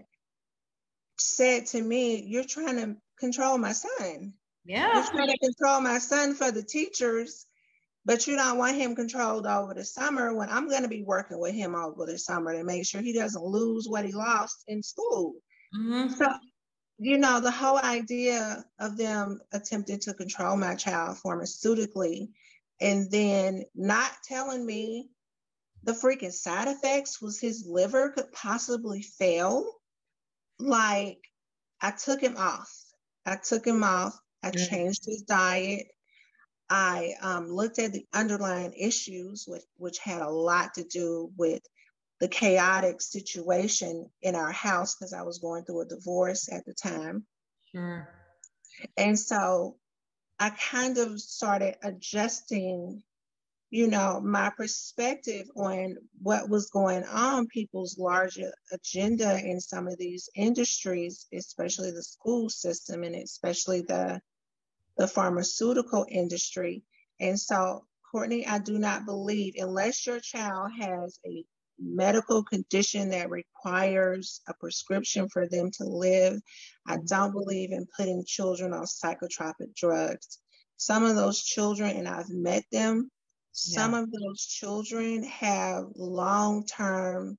said to me, you're trying to control my son. Yeah. You're trying to control my son for the teachers, but you don't want him controlled over the summer when I'm going to be working with him over the summer to make sure he doesn't lose what he lost in school. Mm-hmm. So, you know, the whole idea of them attempting to control my child pharmaceutically and then not telling me the freaking side effects was his liver could possibly fail. Like, I took him off. I changed his diet. I looked at the underlying issues, which had a lot to do with the chaotic situation in our house because I was going through a divorce at the time. Sure. And so I kind of started adjusting, you know, my perspective on what was going on, people's larger agenda in some of these industries, especially the school system and especially the pharmaceutical industry. And so, Courtney, I do not believe, unless your child has a medical condition that requires a prescription for them to live, I don't believe in putting children on psychotropic drugs. Some of those children, and I've met them, some of those children have long-term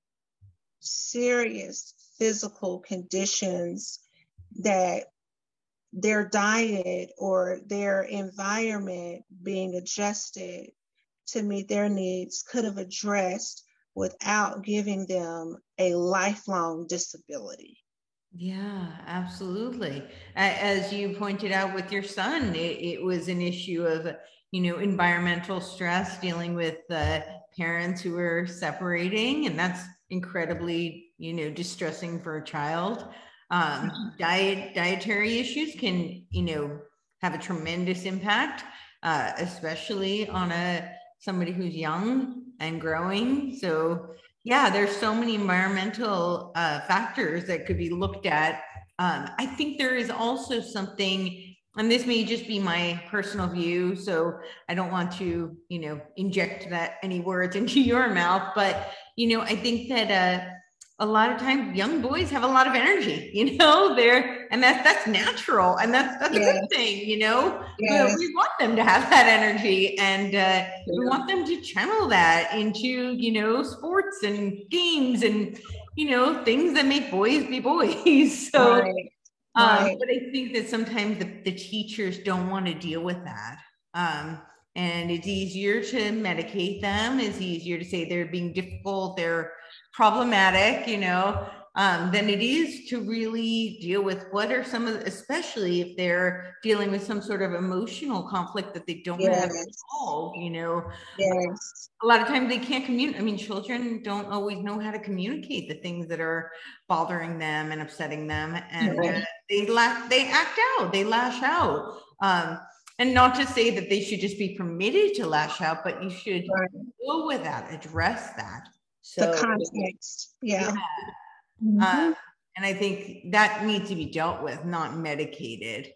serious physical conditions that their diet or their environment being adjusted to meet their needs could have addressed without giving them a lifelong disability. Yeah, absolutely. As you pointed out with your son, it was an issue of, you know, environmental stress, dealing with parents who were separating, and that's incredibly, you know, distressing for a child. Dietary issues can, you know, have a tremendous impact, especially on somebody who's young and growing. So yeah, there's so many environmental factors that could be looked at. I think there is also something, and this may just be my personal view, so I don't want to, you know, inject any words into your mouth, but, you know, I think that a lot of times young boys have a lot of energy, you know, and that's natural, and that's a good thing, you know. But we want them to have that energy, and we want them to channel that into, you know, sports and games and, you know, things that make boys be boys. So but I think that sometimes the teachers don't want to deal with that. And it's easier to medicate them. It's easier to say they're being difficult, they're problematic, you know, than it is to really deal with what are some of, especially if they're dealing with some sort of emotional conflict that they don't have to solve, you know. A lot of times they can't communicate. I mean, children don't always know how to communicate the things that are bothering them and upsetting them, and they act out, they lash out. And not to say that they should just be permitted to lash out, but you should deal with that, address that. So, the context, and I think that needs to be dealt with, not medicated.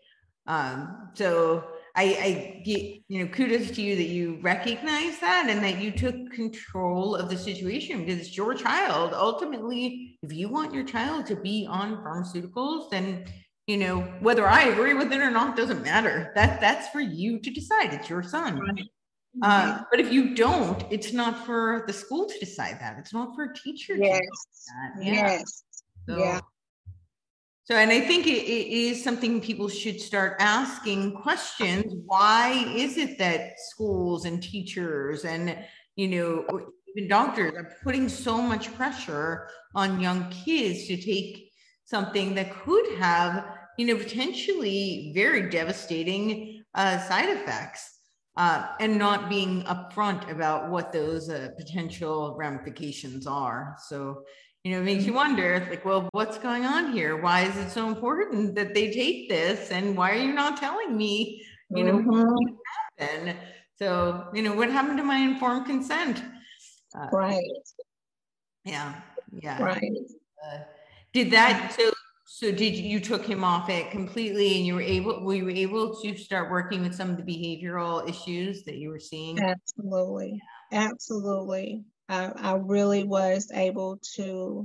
So I get, kudos to you that you recognize that and that you took control of the situation, because it's your child. Ultimately, if you want your child to be on pharmaceuticals, then, whether I agree with it or not doesn't matter. That's for you to decide. It's your son. Right. But if you don't, it's not for the school to decide that. It's not for a teacher to decide that. Yeah. Yes. So, yeah. So, and I think it is something people should start asking questions. Why is it that schools and teachers and, even doctors are putting so much pressure on young kids to take something that could have, potentially very devastating side effects, and not being upfront about what those potential ramifications are. So, it makes you wonder, like, well, what's going on here? Why is it so important that they take this? And why are you not telling me, what happened? So, what happened to my informed consent? Right. Yeah. Right. Did that, so did you took him off it completely, and were you able to start working with some of the behavioral issues that you were seeing? Absolutely. Absolutely. I really was able to,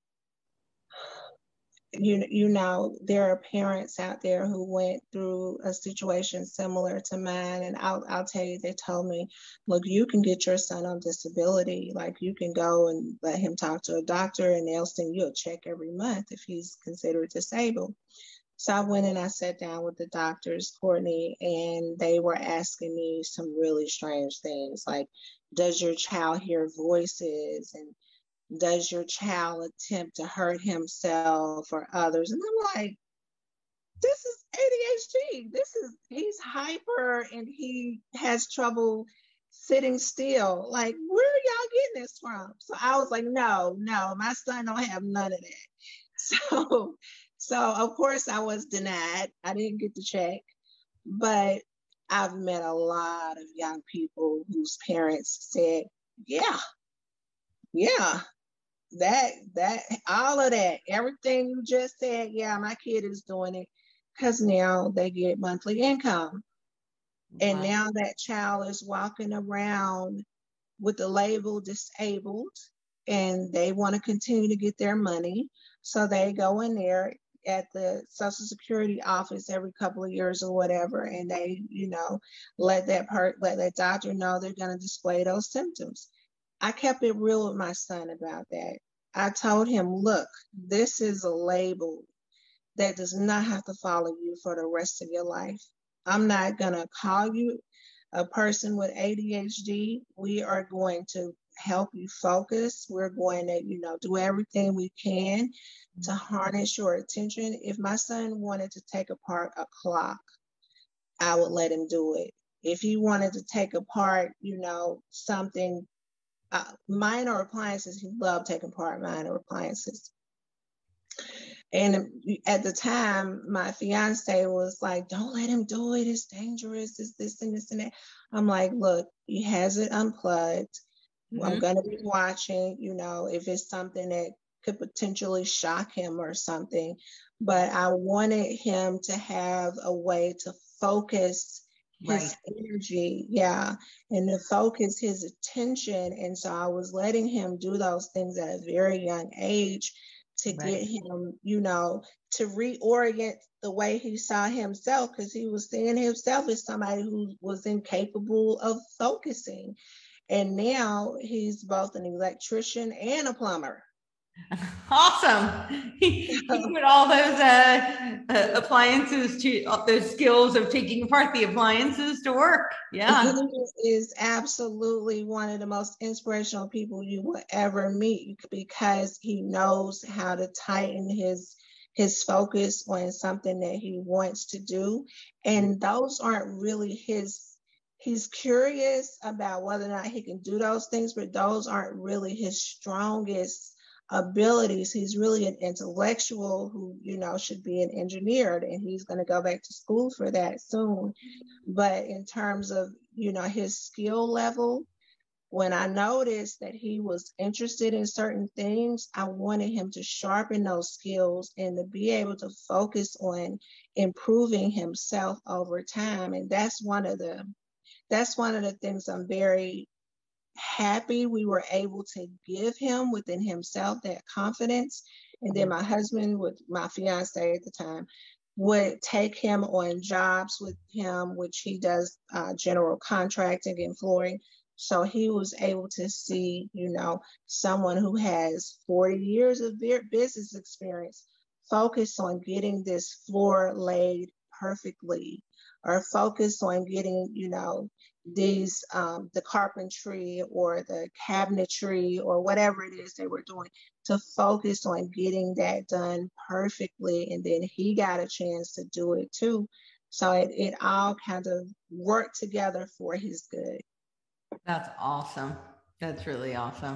there are parents out there who went through a situation similar to mine. And I'll tell you, they told me, look, you can get your son on disability. Like, you can go and let him talk to a doctor and they'll send you a check every month if he's considered disabled. So I went and I sat down with the doctors, Courtney, and they were asking me some really strange things, like, does your child hear voices? And does your child attempt to hurt himself or others? And I'm like, this is ADHD. He's hyper and he has trouble sitting still. Like, where are y'all getting this from? So I was like, no, my son don't have none of that. So of course I was denied. I didn't get the check, but I've met a lot of young people whose parents said, yeah, that all of that, everything you just said, yeah, my kid is doing it, because now they get monthly income. And now that child is walking around with the label disabled, and they want to continue to get their money. So they go in there at the Social Security office every couple of years or whatever, and they, let that doctor know they're going to display those symptoms. I kept it real with my son about that. I told him, look, this is a label that does not have to follow you for the rest of your life. I'm not going to call you a person with ADHD. We are going to help you focus. We're going to, do everything we can to harness your attention. If my son wanted to take apart a clock, I would let him do it. If he wanted to take apart, something, minor appliances, he loved taking apart minor appliances. And at the time, my fiance was like, don't let him do it. It's dangerous. It's this and this and that. I'm like, look, he has it unplugged. I'm going to be watching, if it's something that could potentially shock him or something. But I wanted him to have a way to focus his energy, and to focus his attention. And so I was letting him do those things at a very young age to get him, to reorient the way he saw himself, because he was seeing himself as somebody who was incapable of focusing. And now he's both an electrician and a plumber. Awesome. He put all those appliances those skills of taking apart the appliances to work. Yeah. He is absolutely one of the most inspirational people you will ever meet, because he knows how to tighten his focus on something that he wants to do. And those aren't really he's curious about whether or not he can do those things, but those aren't really his strongest abilities. He's really an intellectual who, should be an engineer, and he's going to go back to school for that soon. But in terms of, his skill level, When I noticed that he was interested in certain things, I wanted him to sharpen those skills and to be able to focus on improving himself over time. And that's one of the things I'm very happy we were able to give him within himself, that confidence. And then my husband, with my fiance at the time, would take him on jobs with him, which he does general contracting and flooring. So he was able to see, someone who has 40 years of business experience focus on getting this floor laid perfectly, or focus on getting, these the carpentry or the cabinetry or whatever it is they were doing, to focus on getting that done perfectly. And then he got a chance to do it too. So it all kind of worked together for his good. That's awesome. That's really awesome.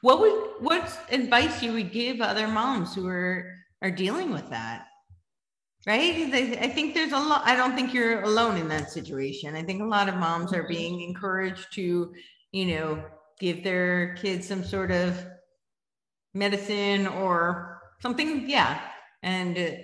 What advice you would give other moms who are dealing with that? Right? I think there's a lot. I don't think you're alone in that situation. I think a lot of moms are being encouraged to, give their kids some sort of medicine or something. Yeah. And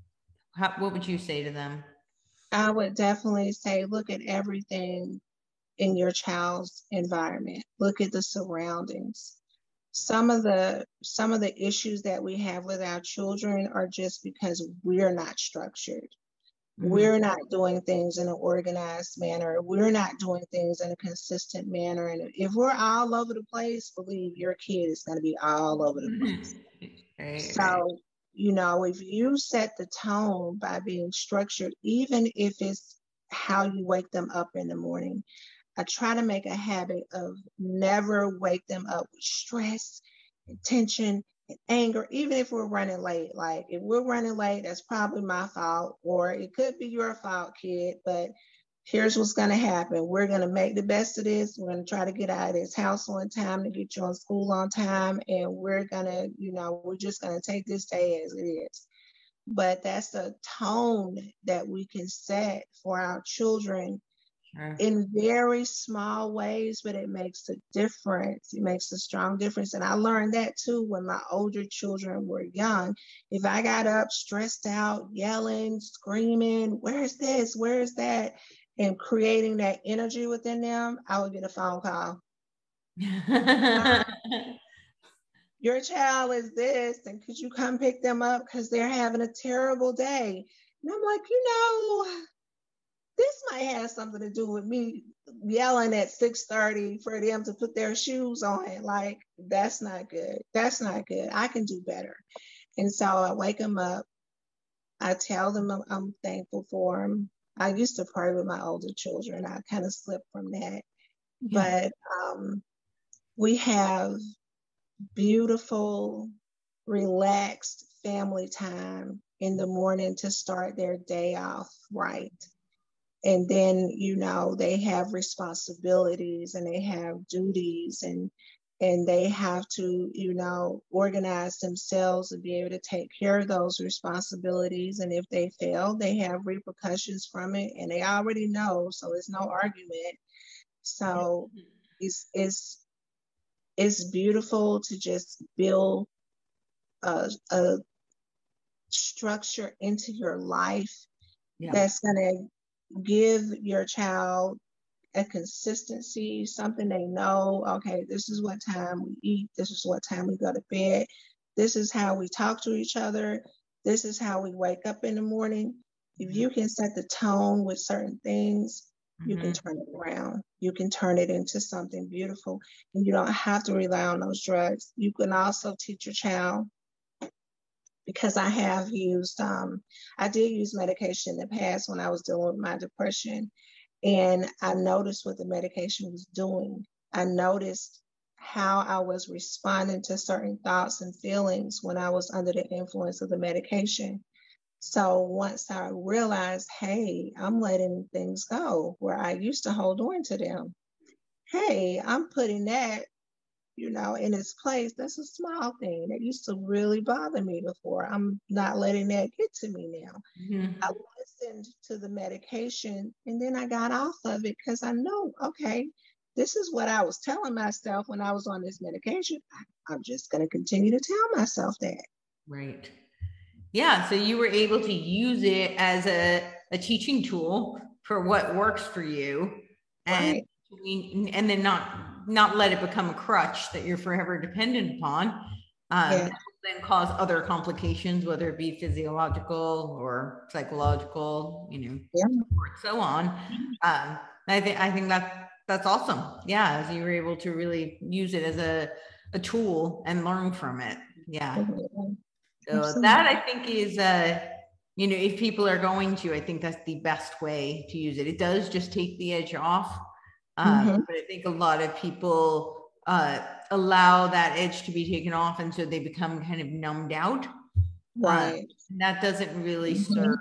what would you say to them? I would definitely say, look at everything in your child's environment. Look at the surroundings. Some of the issues that we have with our children are just because we're not structured. Mm-hmm. We're not doing things in an organized manner. We're not doing things in a consistent manner. And if we're all over the place, believe your kid is going to be all over the place. Right, so, right. If you set the tone by being structured, even if it's how you wake them up in the morning, I try to make a habit of never wake them up with stress and tension and anger, even if we're running late. Like, if we're running late, that's probably my fault, or it could be your fault, kid, but here's what's going to happen. We're going to make the best of this. We're going to try to get out of this house on time to get you on school on time. And we're going to, we're just going to take this day as it is. But that's the tone that we can set for our children. Sure. In very small ways, but it makes a difference. It makes a strong difference. And I learned that too when my older children were young. If I got up stressed out, yelling, screaming, where's this, where's that, and creating that energy within them, I would get a phone call. Your child is this, and could you come pick them up because they're having a terrible day? And I'm like, this might have something to do with me yelling at 6:30 for them to put their shoes on. Like, that's not good. That's not good. I can do better. And so I wake them up. I tell them I'm thankful for them. I used to pray with my older children. I kind of slipped from that. Yeah. But we have beautiful, relaxed family time in the morning to start their day off right. And then, they have responsibilities and they have duties and they have to, organize themselves and be able to take care of those responsibilities. And if they fail, they have repercussions from it and they already know. So it's no argument. So it's beautiful to just build a structure into your life that's going to give your child a consistency, something they know. Okay, this is what time we eat. This is what time we go to bed. This is how we talk to each other. This is how we wake up in the morning. If you can set the tone with certain things, you can turn it around. You can turn it into something beautiful. And you don't have to rely on those drugs. You can also teach your child, because I have used, I did use medication in the past when I was dealing with my depression. And I noticed what the medication was doing. I noticed how I was responding to certain thoughts and feelings when I was under the influence of the medication. So once I realized, hey, I'm letting things go where I used to hold on to them. Hey, I'm putting that, in its place. That's a small thing that used to really bother me before. I'm not letting that get to me now. Mm-hmm. I listened to the medication and then I got off of it because I know, okay, this is what I was telling myself when I was on this medication. I'm just going to continue to tell myself that. Right. Yeah. So you were able to use it as a teaching tool for what works for you, and Right. and then not let it become a crutch that you're forever dependent upon. That will then cause other complications, whether it be physiological or psychological, or so on. I think that's awesome. Yeah, as you were able to really use it as a tool and learn from it. Yeah. So Absolutely. that, I think, is if people are going to, I think that's the best way to use it. It does just take the edge off. But I think a lot of people allow that edge to be taken off, and so they become kind of numbed out. Right. That doesn't really serve,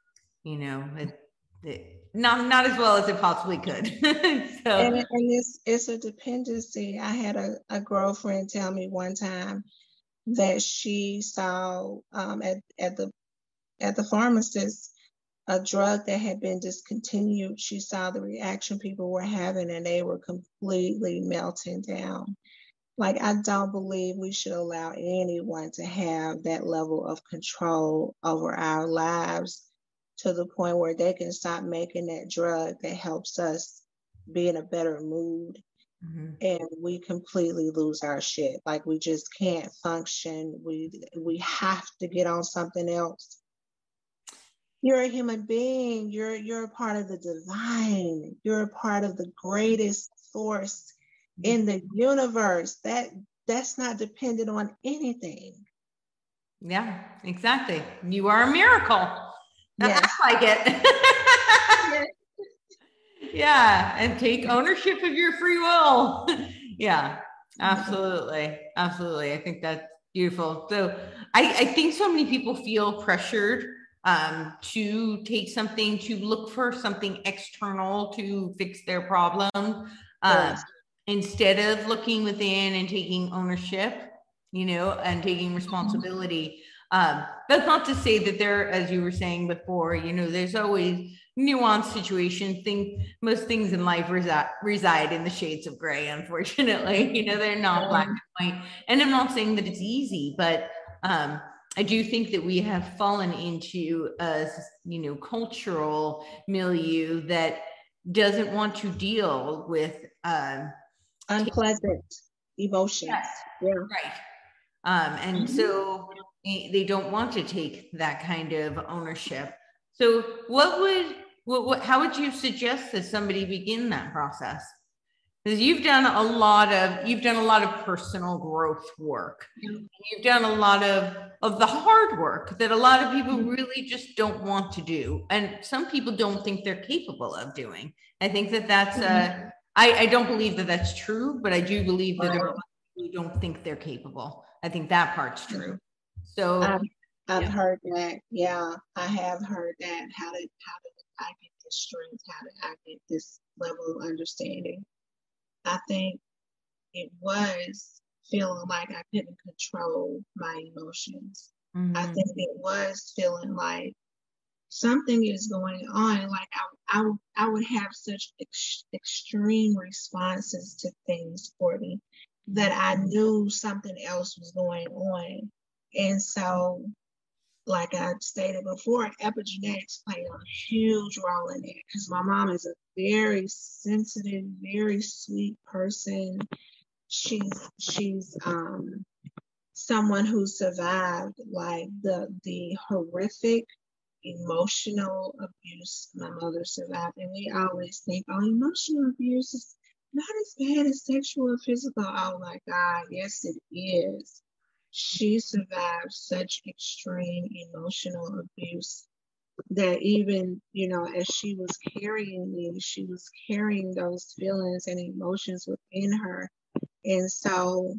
not as well as it possibly could. So, and it's a dependency. I had a girlfriend tell me one time that she saw at the pharmacist a drug that had been discontinued. She saw the reaction people were having, and they were completely melting down. Like, I don't believe we should allow anyone to have that level of control over our lives to the point where they can stop making that drug that helps us be in a better mood. And we completely lose our shit. Like, we just can't function. We have to get on something else. You're a human being. You're a part of the divine. You're a part of the greatest force in the universe. That's not dependent on anything. Yeah, exactly. You are a miracle. Yes. Act like it. Yeah, and take ownership of your free will. Yeah, absolutely. Absolutely. I think that's beautiful. So I think so many people feel pressured to take something, to look for something external to fix their problem, Yes. instead of looking within and taking ownership, and taking responsibility. That's not to say that there, as you were saying before, there's always nuanced situations. Most things in life reside in the shades of gray, unfortunately. They're not black and white. And I'm not saying that it's easy, but I do think that we have fallen into a cultural milieu that doesn't want to deal with unpleasant emotions. Yeah. Right. And so they don't want to take that kind of ownership. So how would you suggest that somebody begin that process? Because you've done a lot of personal growth work. You've done a lot of the hard work that a lot of people really just don't want to do. And some people don't think they're capable of doing. I think that's I don't believe that that's true, but I do believe that there are people who don't think they're capable. I think that part's true. So I've heard that. Yeah, I have heard that. How did I get this strength? How did I get this level of understanding? I think it was feeling like I couldn't control my emotions. I think it was feeling like something is going on. Like I would have such extreme responses to things, Courtney, that I knew something else was going on. And so, like I stated before, epigenetics played a huge role in it, because my mom is a very sensitive, very sweet person. She's someone who survived like the horrific emotional abuse my mother survived. And we always think, oh, emotional abuse is not as bad as sexual or physical. Oh my God, yes it is. She survived such extreme emotional abuse that even, as she was carrying me, she was carrying those feelings and emotions within her. And so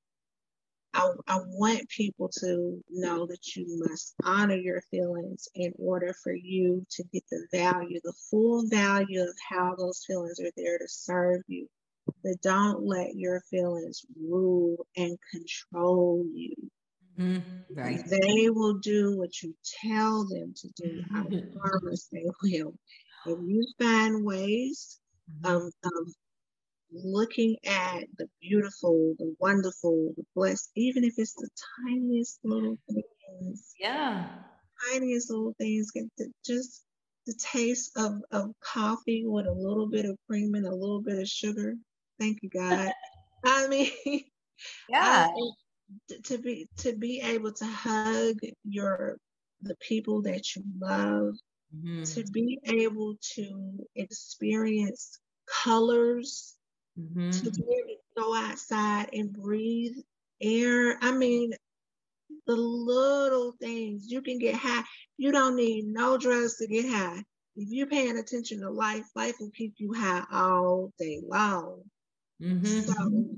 I want people to know that you must honor your feelings in order for you to get the full value of how those feelings are there to serve you. But don't let your feelings rule and control you. Right. They will do what you tell them to do. I promise they will. If you find ways of looking at the beautiful, the wonderful, the blessed, even if it's the tiniest little things, Yeah. tiniest little things, get just the taste of coffee with a little bit of cream and a little bit of sugar. Thank you, God. I mean, I Yeah. to be able to hug the people that you love, to be able to experience colors, to be able to go outside and breathe air. I mean, the little things. You can get high. You don't need no drugs to get high. If you're paying attention to life, life will keep you high all day long. So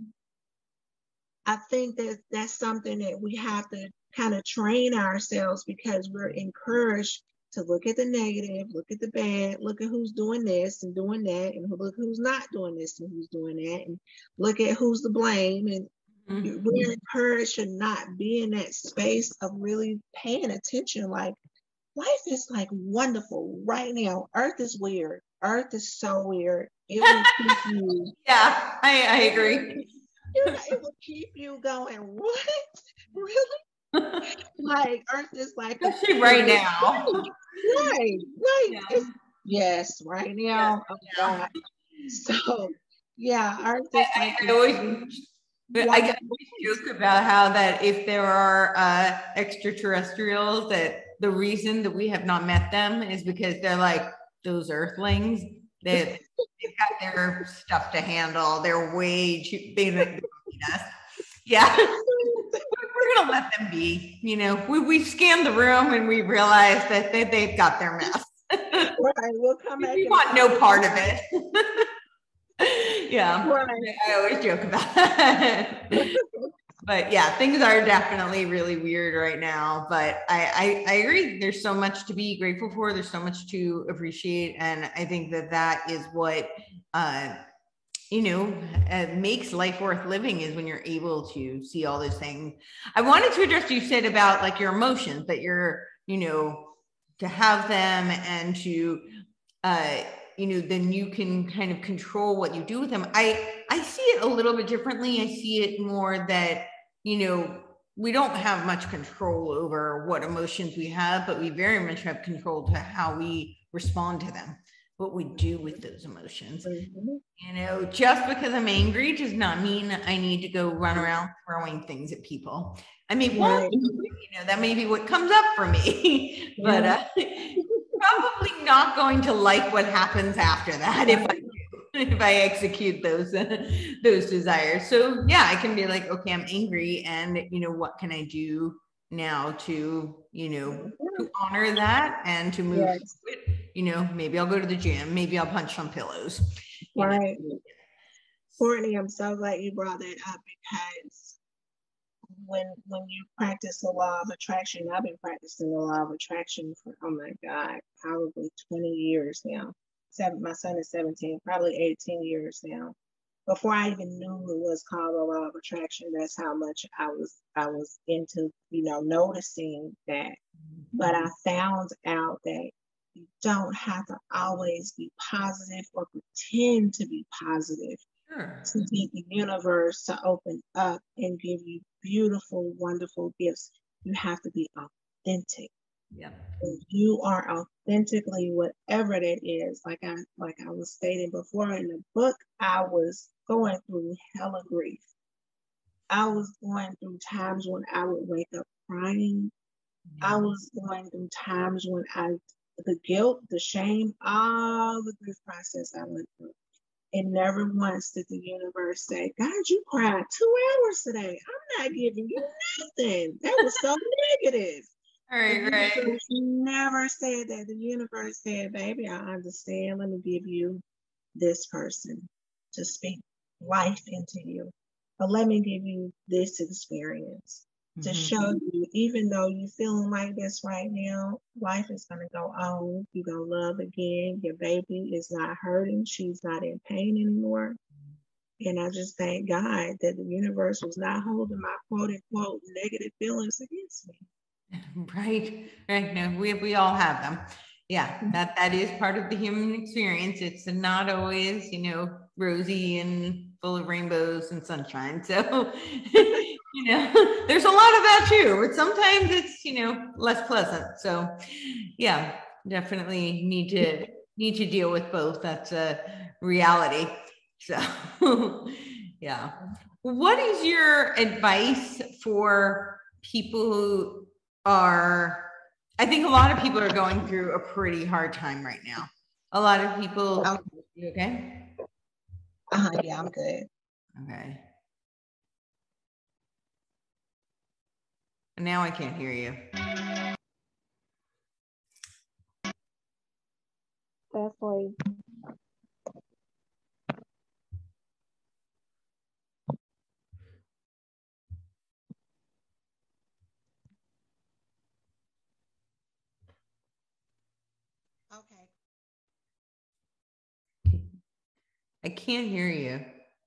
I think that that's something that we have to kind of train ourselves, because we're encouraged to look at the negative, look at the bad, look at who's doing this and doing that, and look who's not doing this and who's doing that, and look at who's to blame. And we're encouraged to not be in that space of really paying attention. Like, life is like wonderful right now. Earth is weird. Earth is so weird. It will keep you. Yeah, I agree. It will keep you going. What? Really? Like, Earth is like Especially right now. Right. Yeah. Yes, right now. Oh God. So yeah, Earth is like I get joke about how that if there are extraterrestrials, that the reason that we have not met them is because they're like those Earthlings. They've got their stuff to handle. They're way too big than us. Yeah. We're gonna let them be. We scanned the room and we realized that they've got their mess. Right, we'll come back. We want no part of it. Yeah, right. I always joke about that. But yeah, things are definitely really weird right now. But I agree. There's so much to be grateful for. There's so much to appreciate, and I think that is what makes life worth living, is when you're able to see all those things. I wanted to address, you said about like your emotions, that you're, to have them and to, then you can kind of control what you do with them. I see it a little bit differently. I see it more that, we don't have much control over what emotions we have, but we very much have control to how we respond to them, what we do with those emotions. Just because I'm angry does not mean I need to go run around throwing things at people. I mean, well, that may be what comes up for me, but probably not going to like what happens after that if I execute those desires. So yeah, I can be like, okay, I'm angry, and what can I do now to to honor that and to move through it? Maybe I'll go to the gym, maybe I'll punch some pillows. Right. Courtney, I'm so glad you brought that up, because when you practice the law of attraction, I've been practicing the law of attraction for, oh my God, probably 20 years now. My son is 17, probably 18 years now. Before I even knew it was called the law of attraction, that's how much I was into, noticing that. But I found out that you don't have to always be positive or pretend to be positive to get the universe to open up and give you beautiful, wonderful gifts. You have to be authentic. Yeah. If you are authentically whatever that is, like I was stating before in the book, I was going through hella grief. I was going through times when I would wake up crying. I was going through times when the guilt, the shame, all the grief process I went through. And never once did the universe say, God, you cried 2 hours today. I'm not giving you nothing. That was so negative. Right. The never said that. The universe said, baby, I understand. Let me give you this person to speak life into you. But let me give you this experience to show you, even though you're feeling like this right now, life is going to go on. You're going to love again. Your baby is not hurting. She's not in pain anymore. And I just thank God that the universe was not holding my quote unquote negative feelings against me. Right. No, we all have them. Yeah, that is part of the human experience. It's not always, rosy and full of rainbows and sunshine. So, there's a lot of that too, but sometimes it's, less pleasant. So yeah, definitely need to deal with both. That's a reality. So yeah. What is your advice for people who are, I think a lot of people are going through a pretty hard time right now. A lot of people. You okay? Yeah, I'm good. Okay. Now I can't hear you. That's like. Okay. I can't hear you.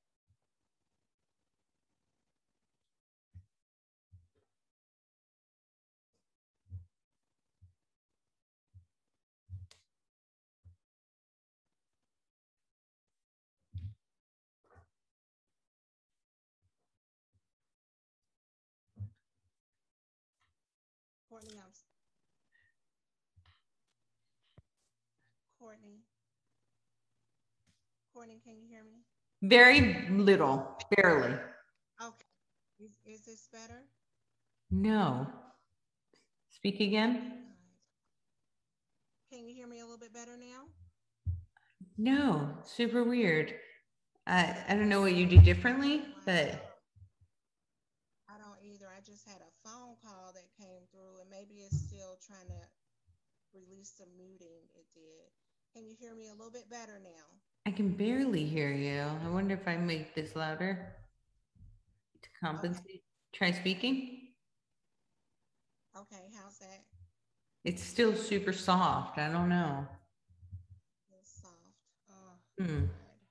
Courtney, can you hear me? Very little, barely. Okay. Is this better? No. Speak again. Can you hear me a little bit better now? No, super weird. I don't know what you do differently, but I don't either. I just had a phone call that came through, and maybe it's still trying to release the muting it did. Can you hear me a little bit better now? I can barely hear you. I wonder if I make this louder to compensate. Okay. Try speaking. Okay, how's that? It's still super soft. I don't know. It's soft. Hmm.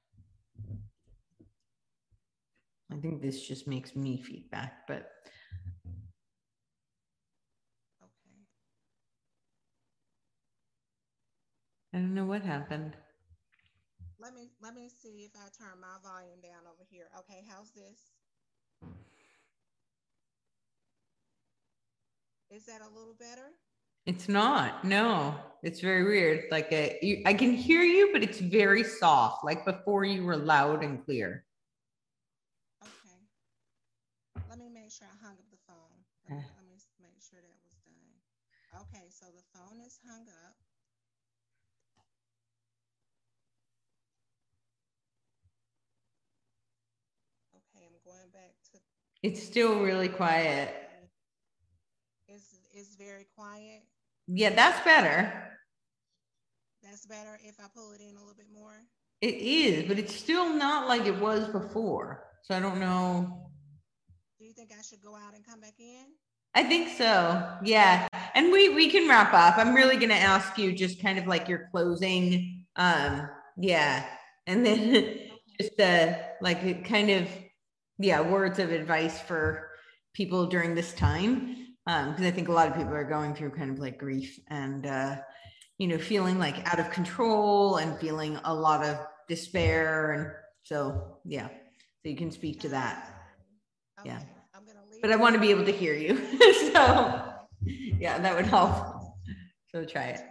I think this just makes me feedback, but okay. I don't know what happened. Let me see if I turn my volume down over here. Okay, how's this? Is that a little better? It's not. No, it's very weird. Like I can hear you, but it's very soft. Like before, you were loud and clear. Okay. Let me make sure I hung up the phone. Let me make sure that was done. Okay, so the phone is hung up. Okay, I'm going back to. It's still really quiet. It's very quiet. Yeah, that's better. That's better if I pull it in a little bit more. It is, but it's still not like it was before. So I don't know. Do you think I should go out and come back in? I think so. Yeah. And we can wrap up. I'm really going to ask you just kind of like your closing. Yeah. And then just like kind of, yeah, words of advice for people during this time. Because I think a lot of people are going through kind of like grief and, feeling like out of control and feeling a lot of despair. And so, yeah, so you can speak to that. Okay. Yeah. I'm going to leave. But I want to be able to hear you. So, yeah, that would help. So try it.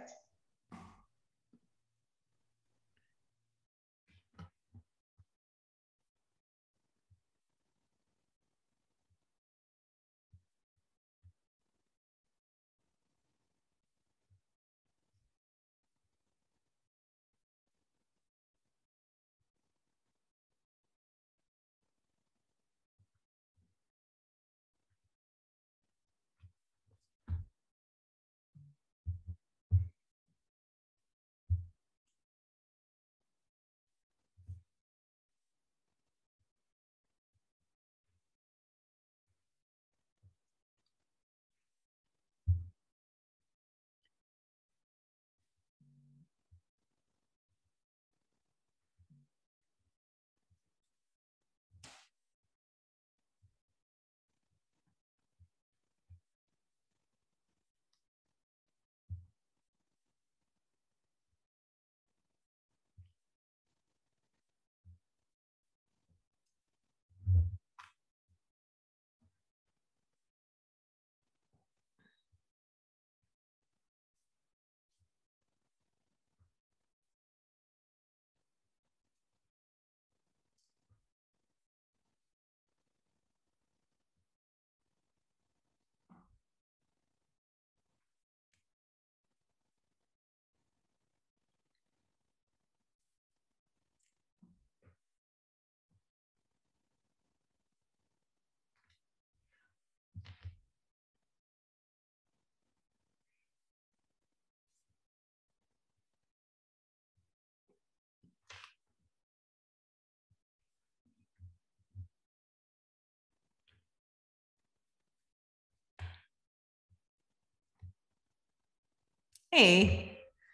Hey.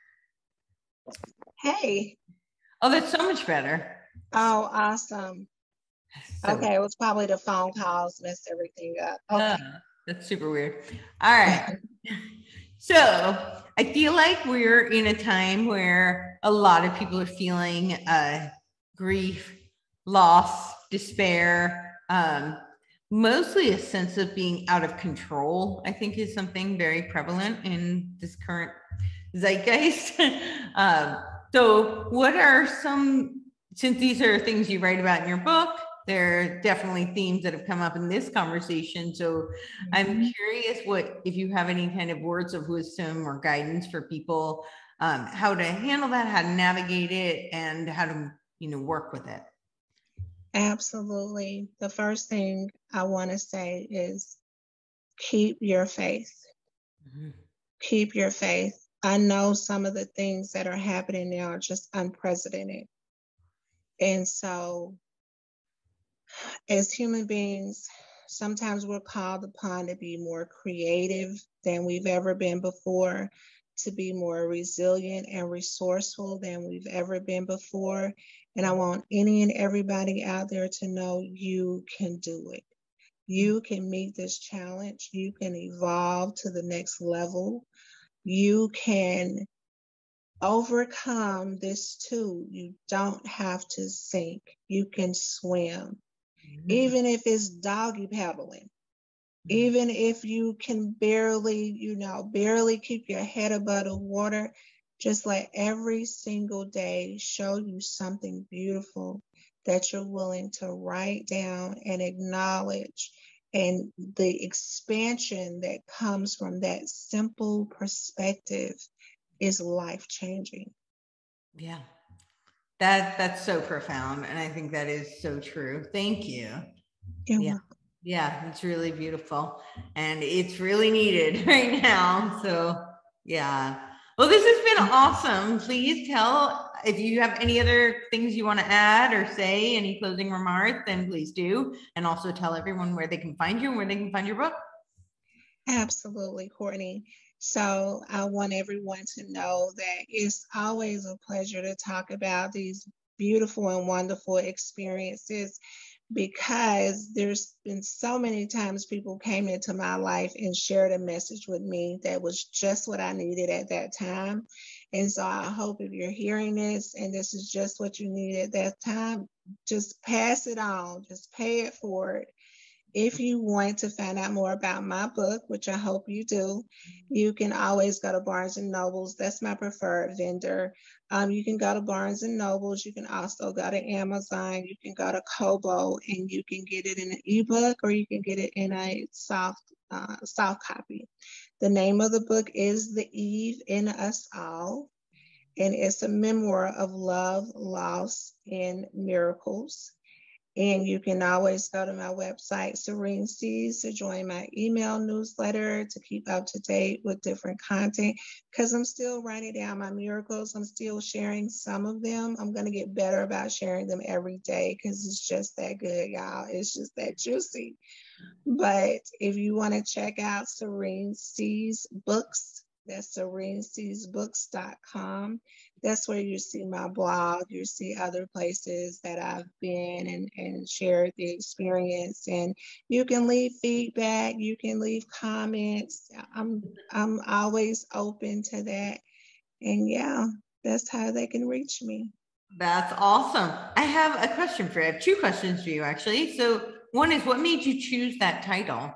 Hey. Oh, that's so much better. Oh, awesome. So Okay, it was probably the phone calls messed everything up. Okay. that's super weird. All right. So I feel like we're in a time where a lot of people are feeling grief, loss, despair, mostly a sense of being out of control, I think is something very prevalent in this current zeitgeist. So what are some, since these are things you write about in your book, they're definitely themes that have come up in this conversation. So I'm curious if you have any kind of words of wisdom or guidance for people, how to handle that, how to navigate it, and how to, work with it. Absolutely. The first thing I want to say is keep your faith. Mm-hmm. Keep your faith. I know some of the things that are happening now are just unprecedented. And so, as human beings, sometimes we're called upon to be more creative than we've ever been before, to be more resilient and resourceful than we've ever been before. And I want any and everybody out there to know you can do it. You can meet this challenge. You can evolve to the next level. You can overcome this too. You don't have to sink. You can swim. Even if it's doggy paddling, even if you can barely keep your head above the water, just let every single day show you something beautiful that you're willing to write down and acknowledge. And the expansion that comes from that simple perspective is life-changing. Yeah. That's so profound. And I think that is so true. Thank you. Yeah, it's really beautiful. And it's really needed right now. So yeah. Well, this has been awesome. Please tell if you have any other things you want to add or say, any closing remarks, then please do. And also tell everyone where they can find you and where they can find your book. Absolutely, Courtney. So I want everyone to know that it's always a pleasure to talk about these beautiful and wonderful experiences, because there's been so many times people came into my life and shared a message with me that was just what I needed at that time. And so I hope if you're hearing this and this is just what you need at that time, just pass it on, just pay it forward. If you want to find out more about my book, which I hope you do, you can always go to Barnes & Nobles. That's my preferred vendor. You can go to Barnes & Nobles. You can also go to Amazon. You can go to Kobo, and you can get it in an ebook, or you can get it in a soft copy. The name of the book is The Eve in Us All, and it's a memoir of love, loss, and miracles. And you can always go to my website, Serene Seas, to join my email newsletter to keep up to date with different content, because I'm still writing down my miracles. I'm still sharing some of them. I'm going to get better about sharing them every day, because it's just that good, y'all. It's just that juicy. But if you want to check out Serene Seas Books, that's sereneseasbooks.com. That's where you see my blog. You see other places that I've been and shared the experience. And you can leave feedback. You can leave comments. I'm always open to that. And yeah, that's how they can reach me. That's awesome. I have a question for you. I have two questions for you, actually. So one is, what made you choose that title?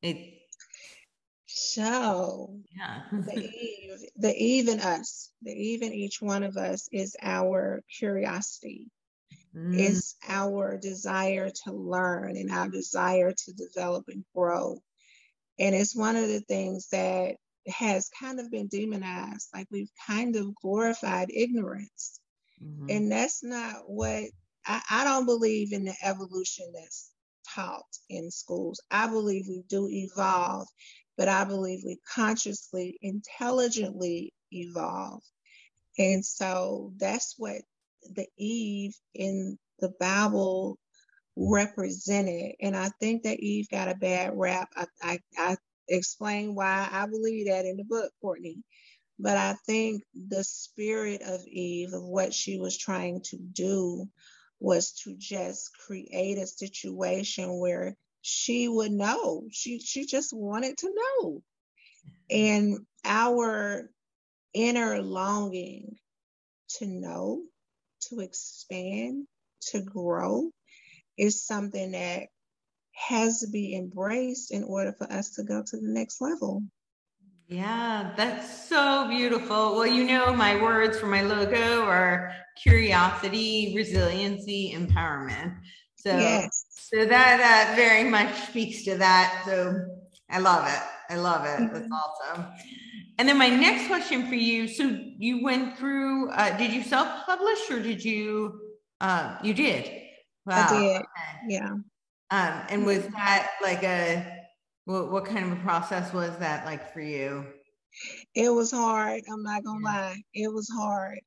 So yeah. the Eve in us, the Eve in each one of us is our curiosity. It's our desire to learn and our desire to develop and grow. And it's one of the things that has kind of been demonized. Like, we've kind of glorified ignorance. And that's not what, I don't believe in the evolution that's taught in schools. I believe we do evolve, but I believe we consciously, intelligently evolve. And so that's what the Eve in the Bible represented. And I think that Eve got a bad rap. I explain why I believe that in the book, Courtney. But I think the spirit of Eve, of what she was trying to do, was to just create a situation where she would know. She just wanted to know. And our inner longing to know, to expand, to grow is something that has to be embraced in order for us to go to the next level. Yeah, that's so beautiful. Well, you know, my words for my logo are curiosity, resiliency, empowerment. So, yes. So that very much speaks to that. So I love it. I love it. Mm-hmm. That's awesome. And then my next question for you. So you went through, did you self-publish or did you, you did? Wow. I did. Okay. Yeah. And was that like what kind of a process was that like for you? It was hard. I'm not gonna lie. It was hard.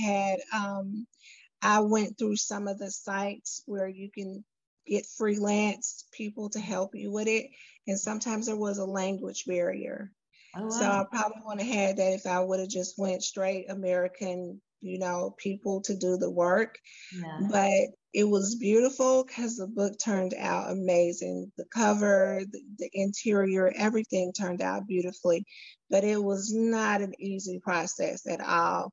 I went through some of the sites where you can get freelance people to help you with it. And sometimes there was a language barrier. Oh, wow. So I probably wouldn't have had that if I would have just went straight American, people to do the work. Yeah. But it was beautiful because the book turned out amazing. The cover, the interior, everything turned out beautifully. But it was not an easy process at all.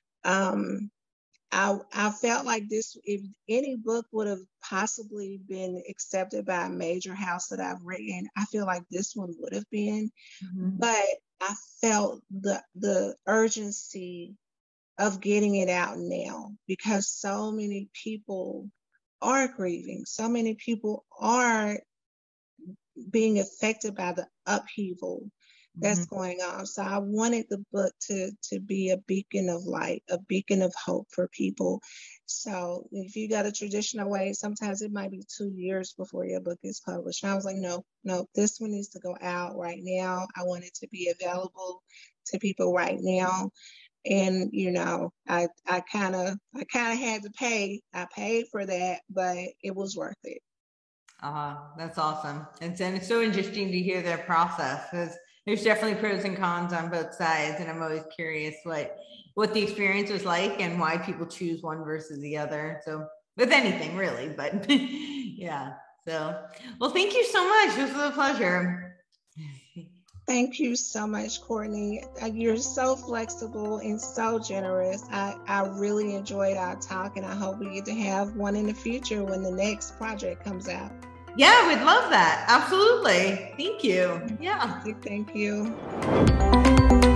I felt like this, if any book would have possibly been accepted by a major house that I've written, I feel like this one would have been. Mm-hmm. But I felt the urgency of getting it out now because so many people are grieving. So many people are being affected by the upheaval that's going on. So I wanted the book to be a beacon of light, a beacon of hope for people. So if you got a traditional way, sometimes it might be 2 years before your book is published. And I was like, no, this one needs to go out right now. I want it to be available to people right now. And, I kind of had to pay. I paid for that, but it was worth it. That's awesome. And it's so interesting to hear their process because there's definitely pros and cons on both sides. And I'm always curious what the experience was like and why people choose one versus the other. So with anything really, but yeah. So, well, thank you so much. This was a pleasure. Thank you so much, Courtney. You're so flexible and so generous. I really enjoyed our talk, and I hope we get to have one in the future when the next project comes out. Yeah, we'd love that. Absolutely. Thank you. Yeah. Thank you.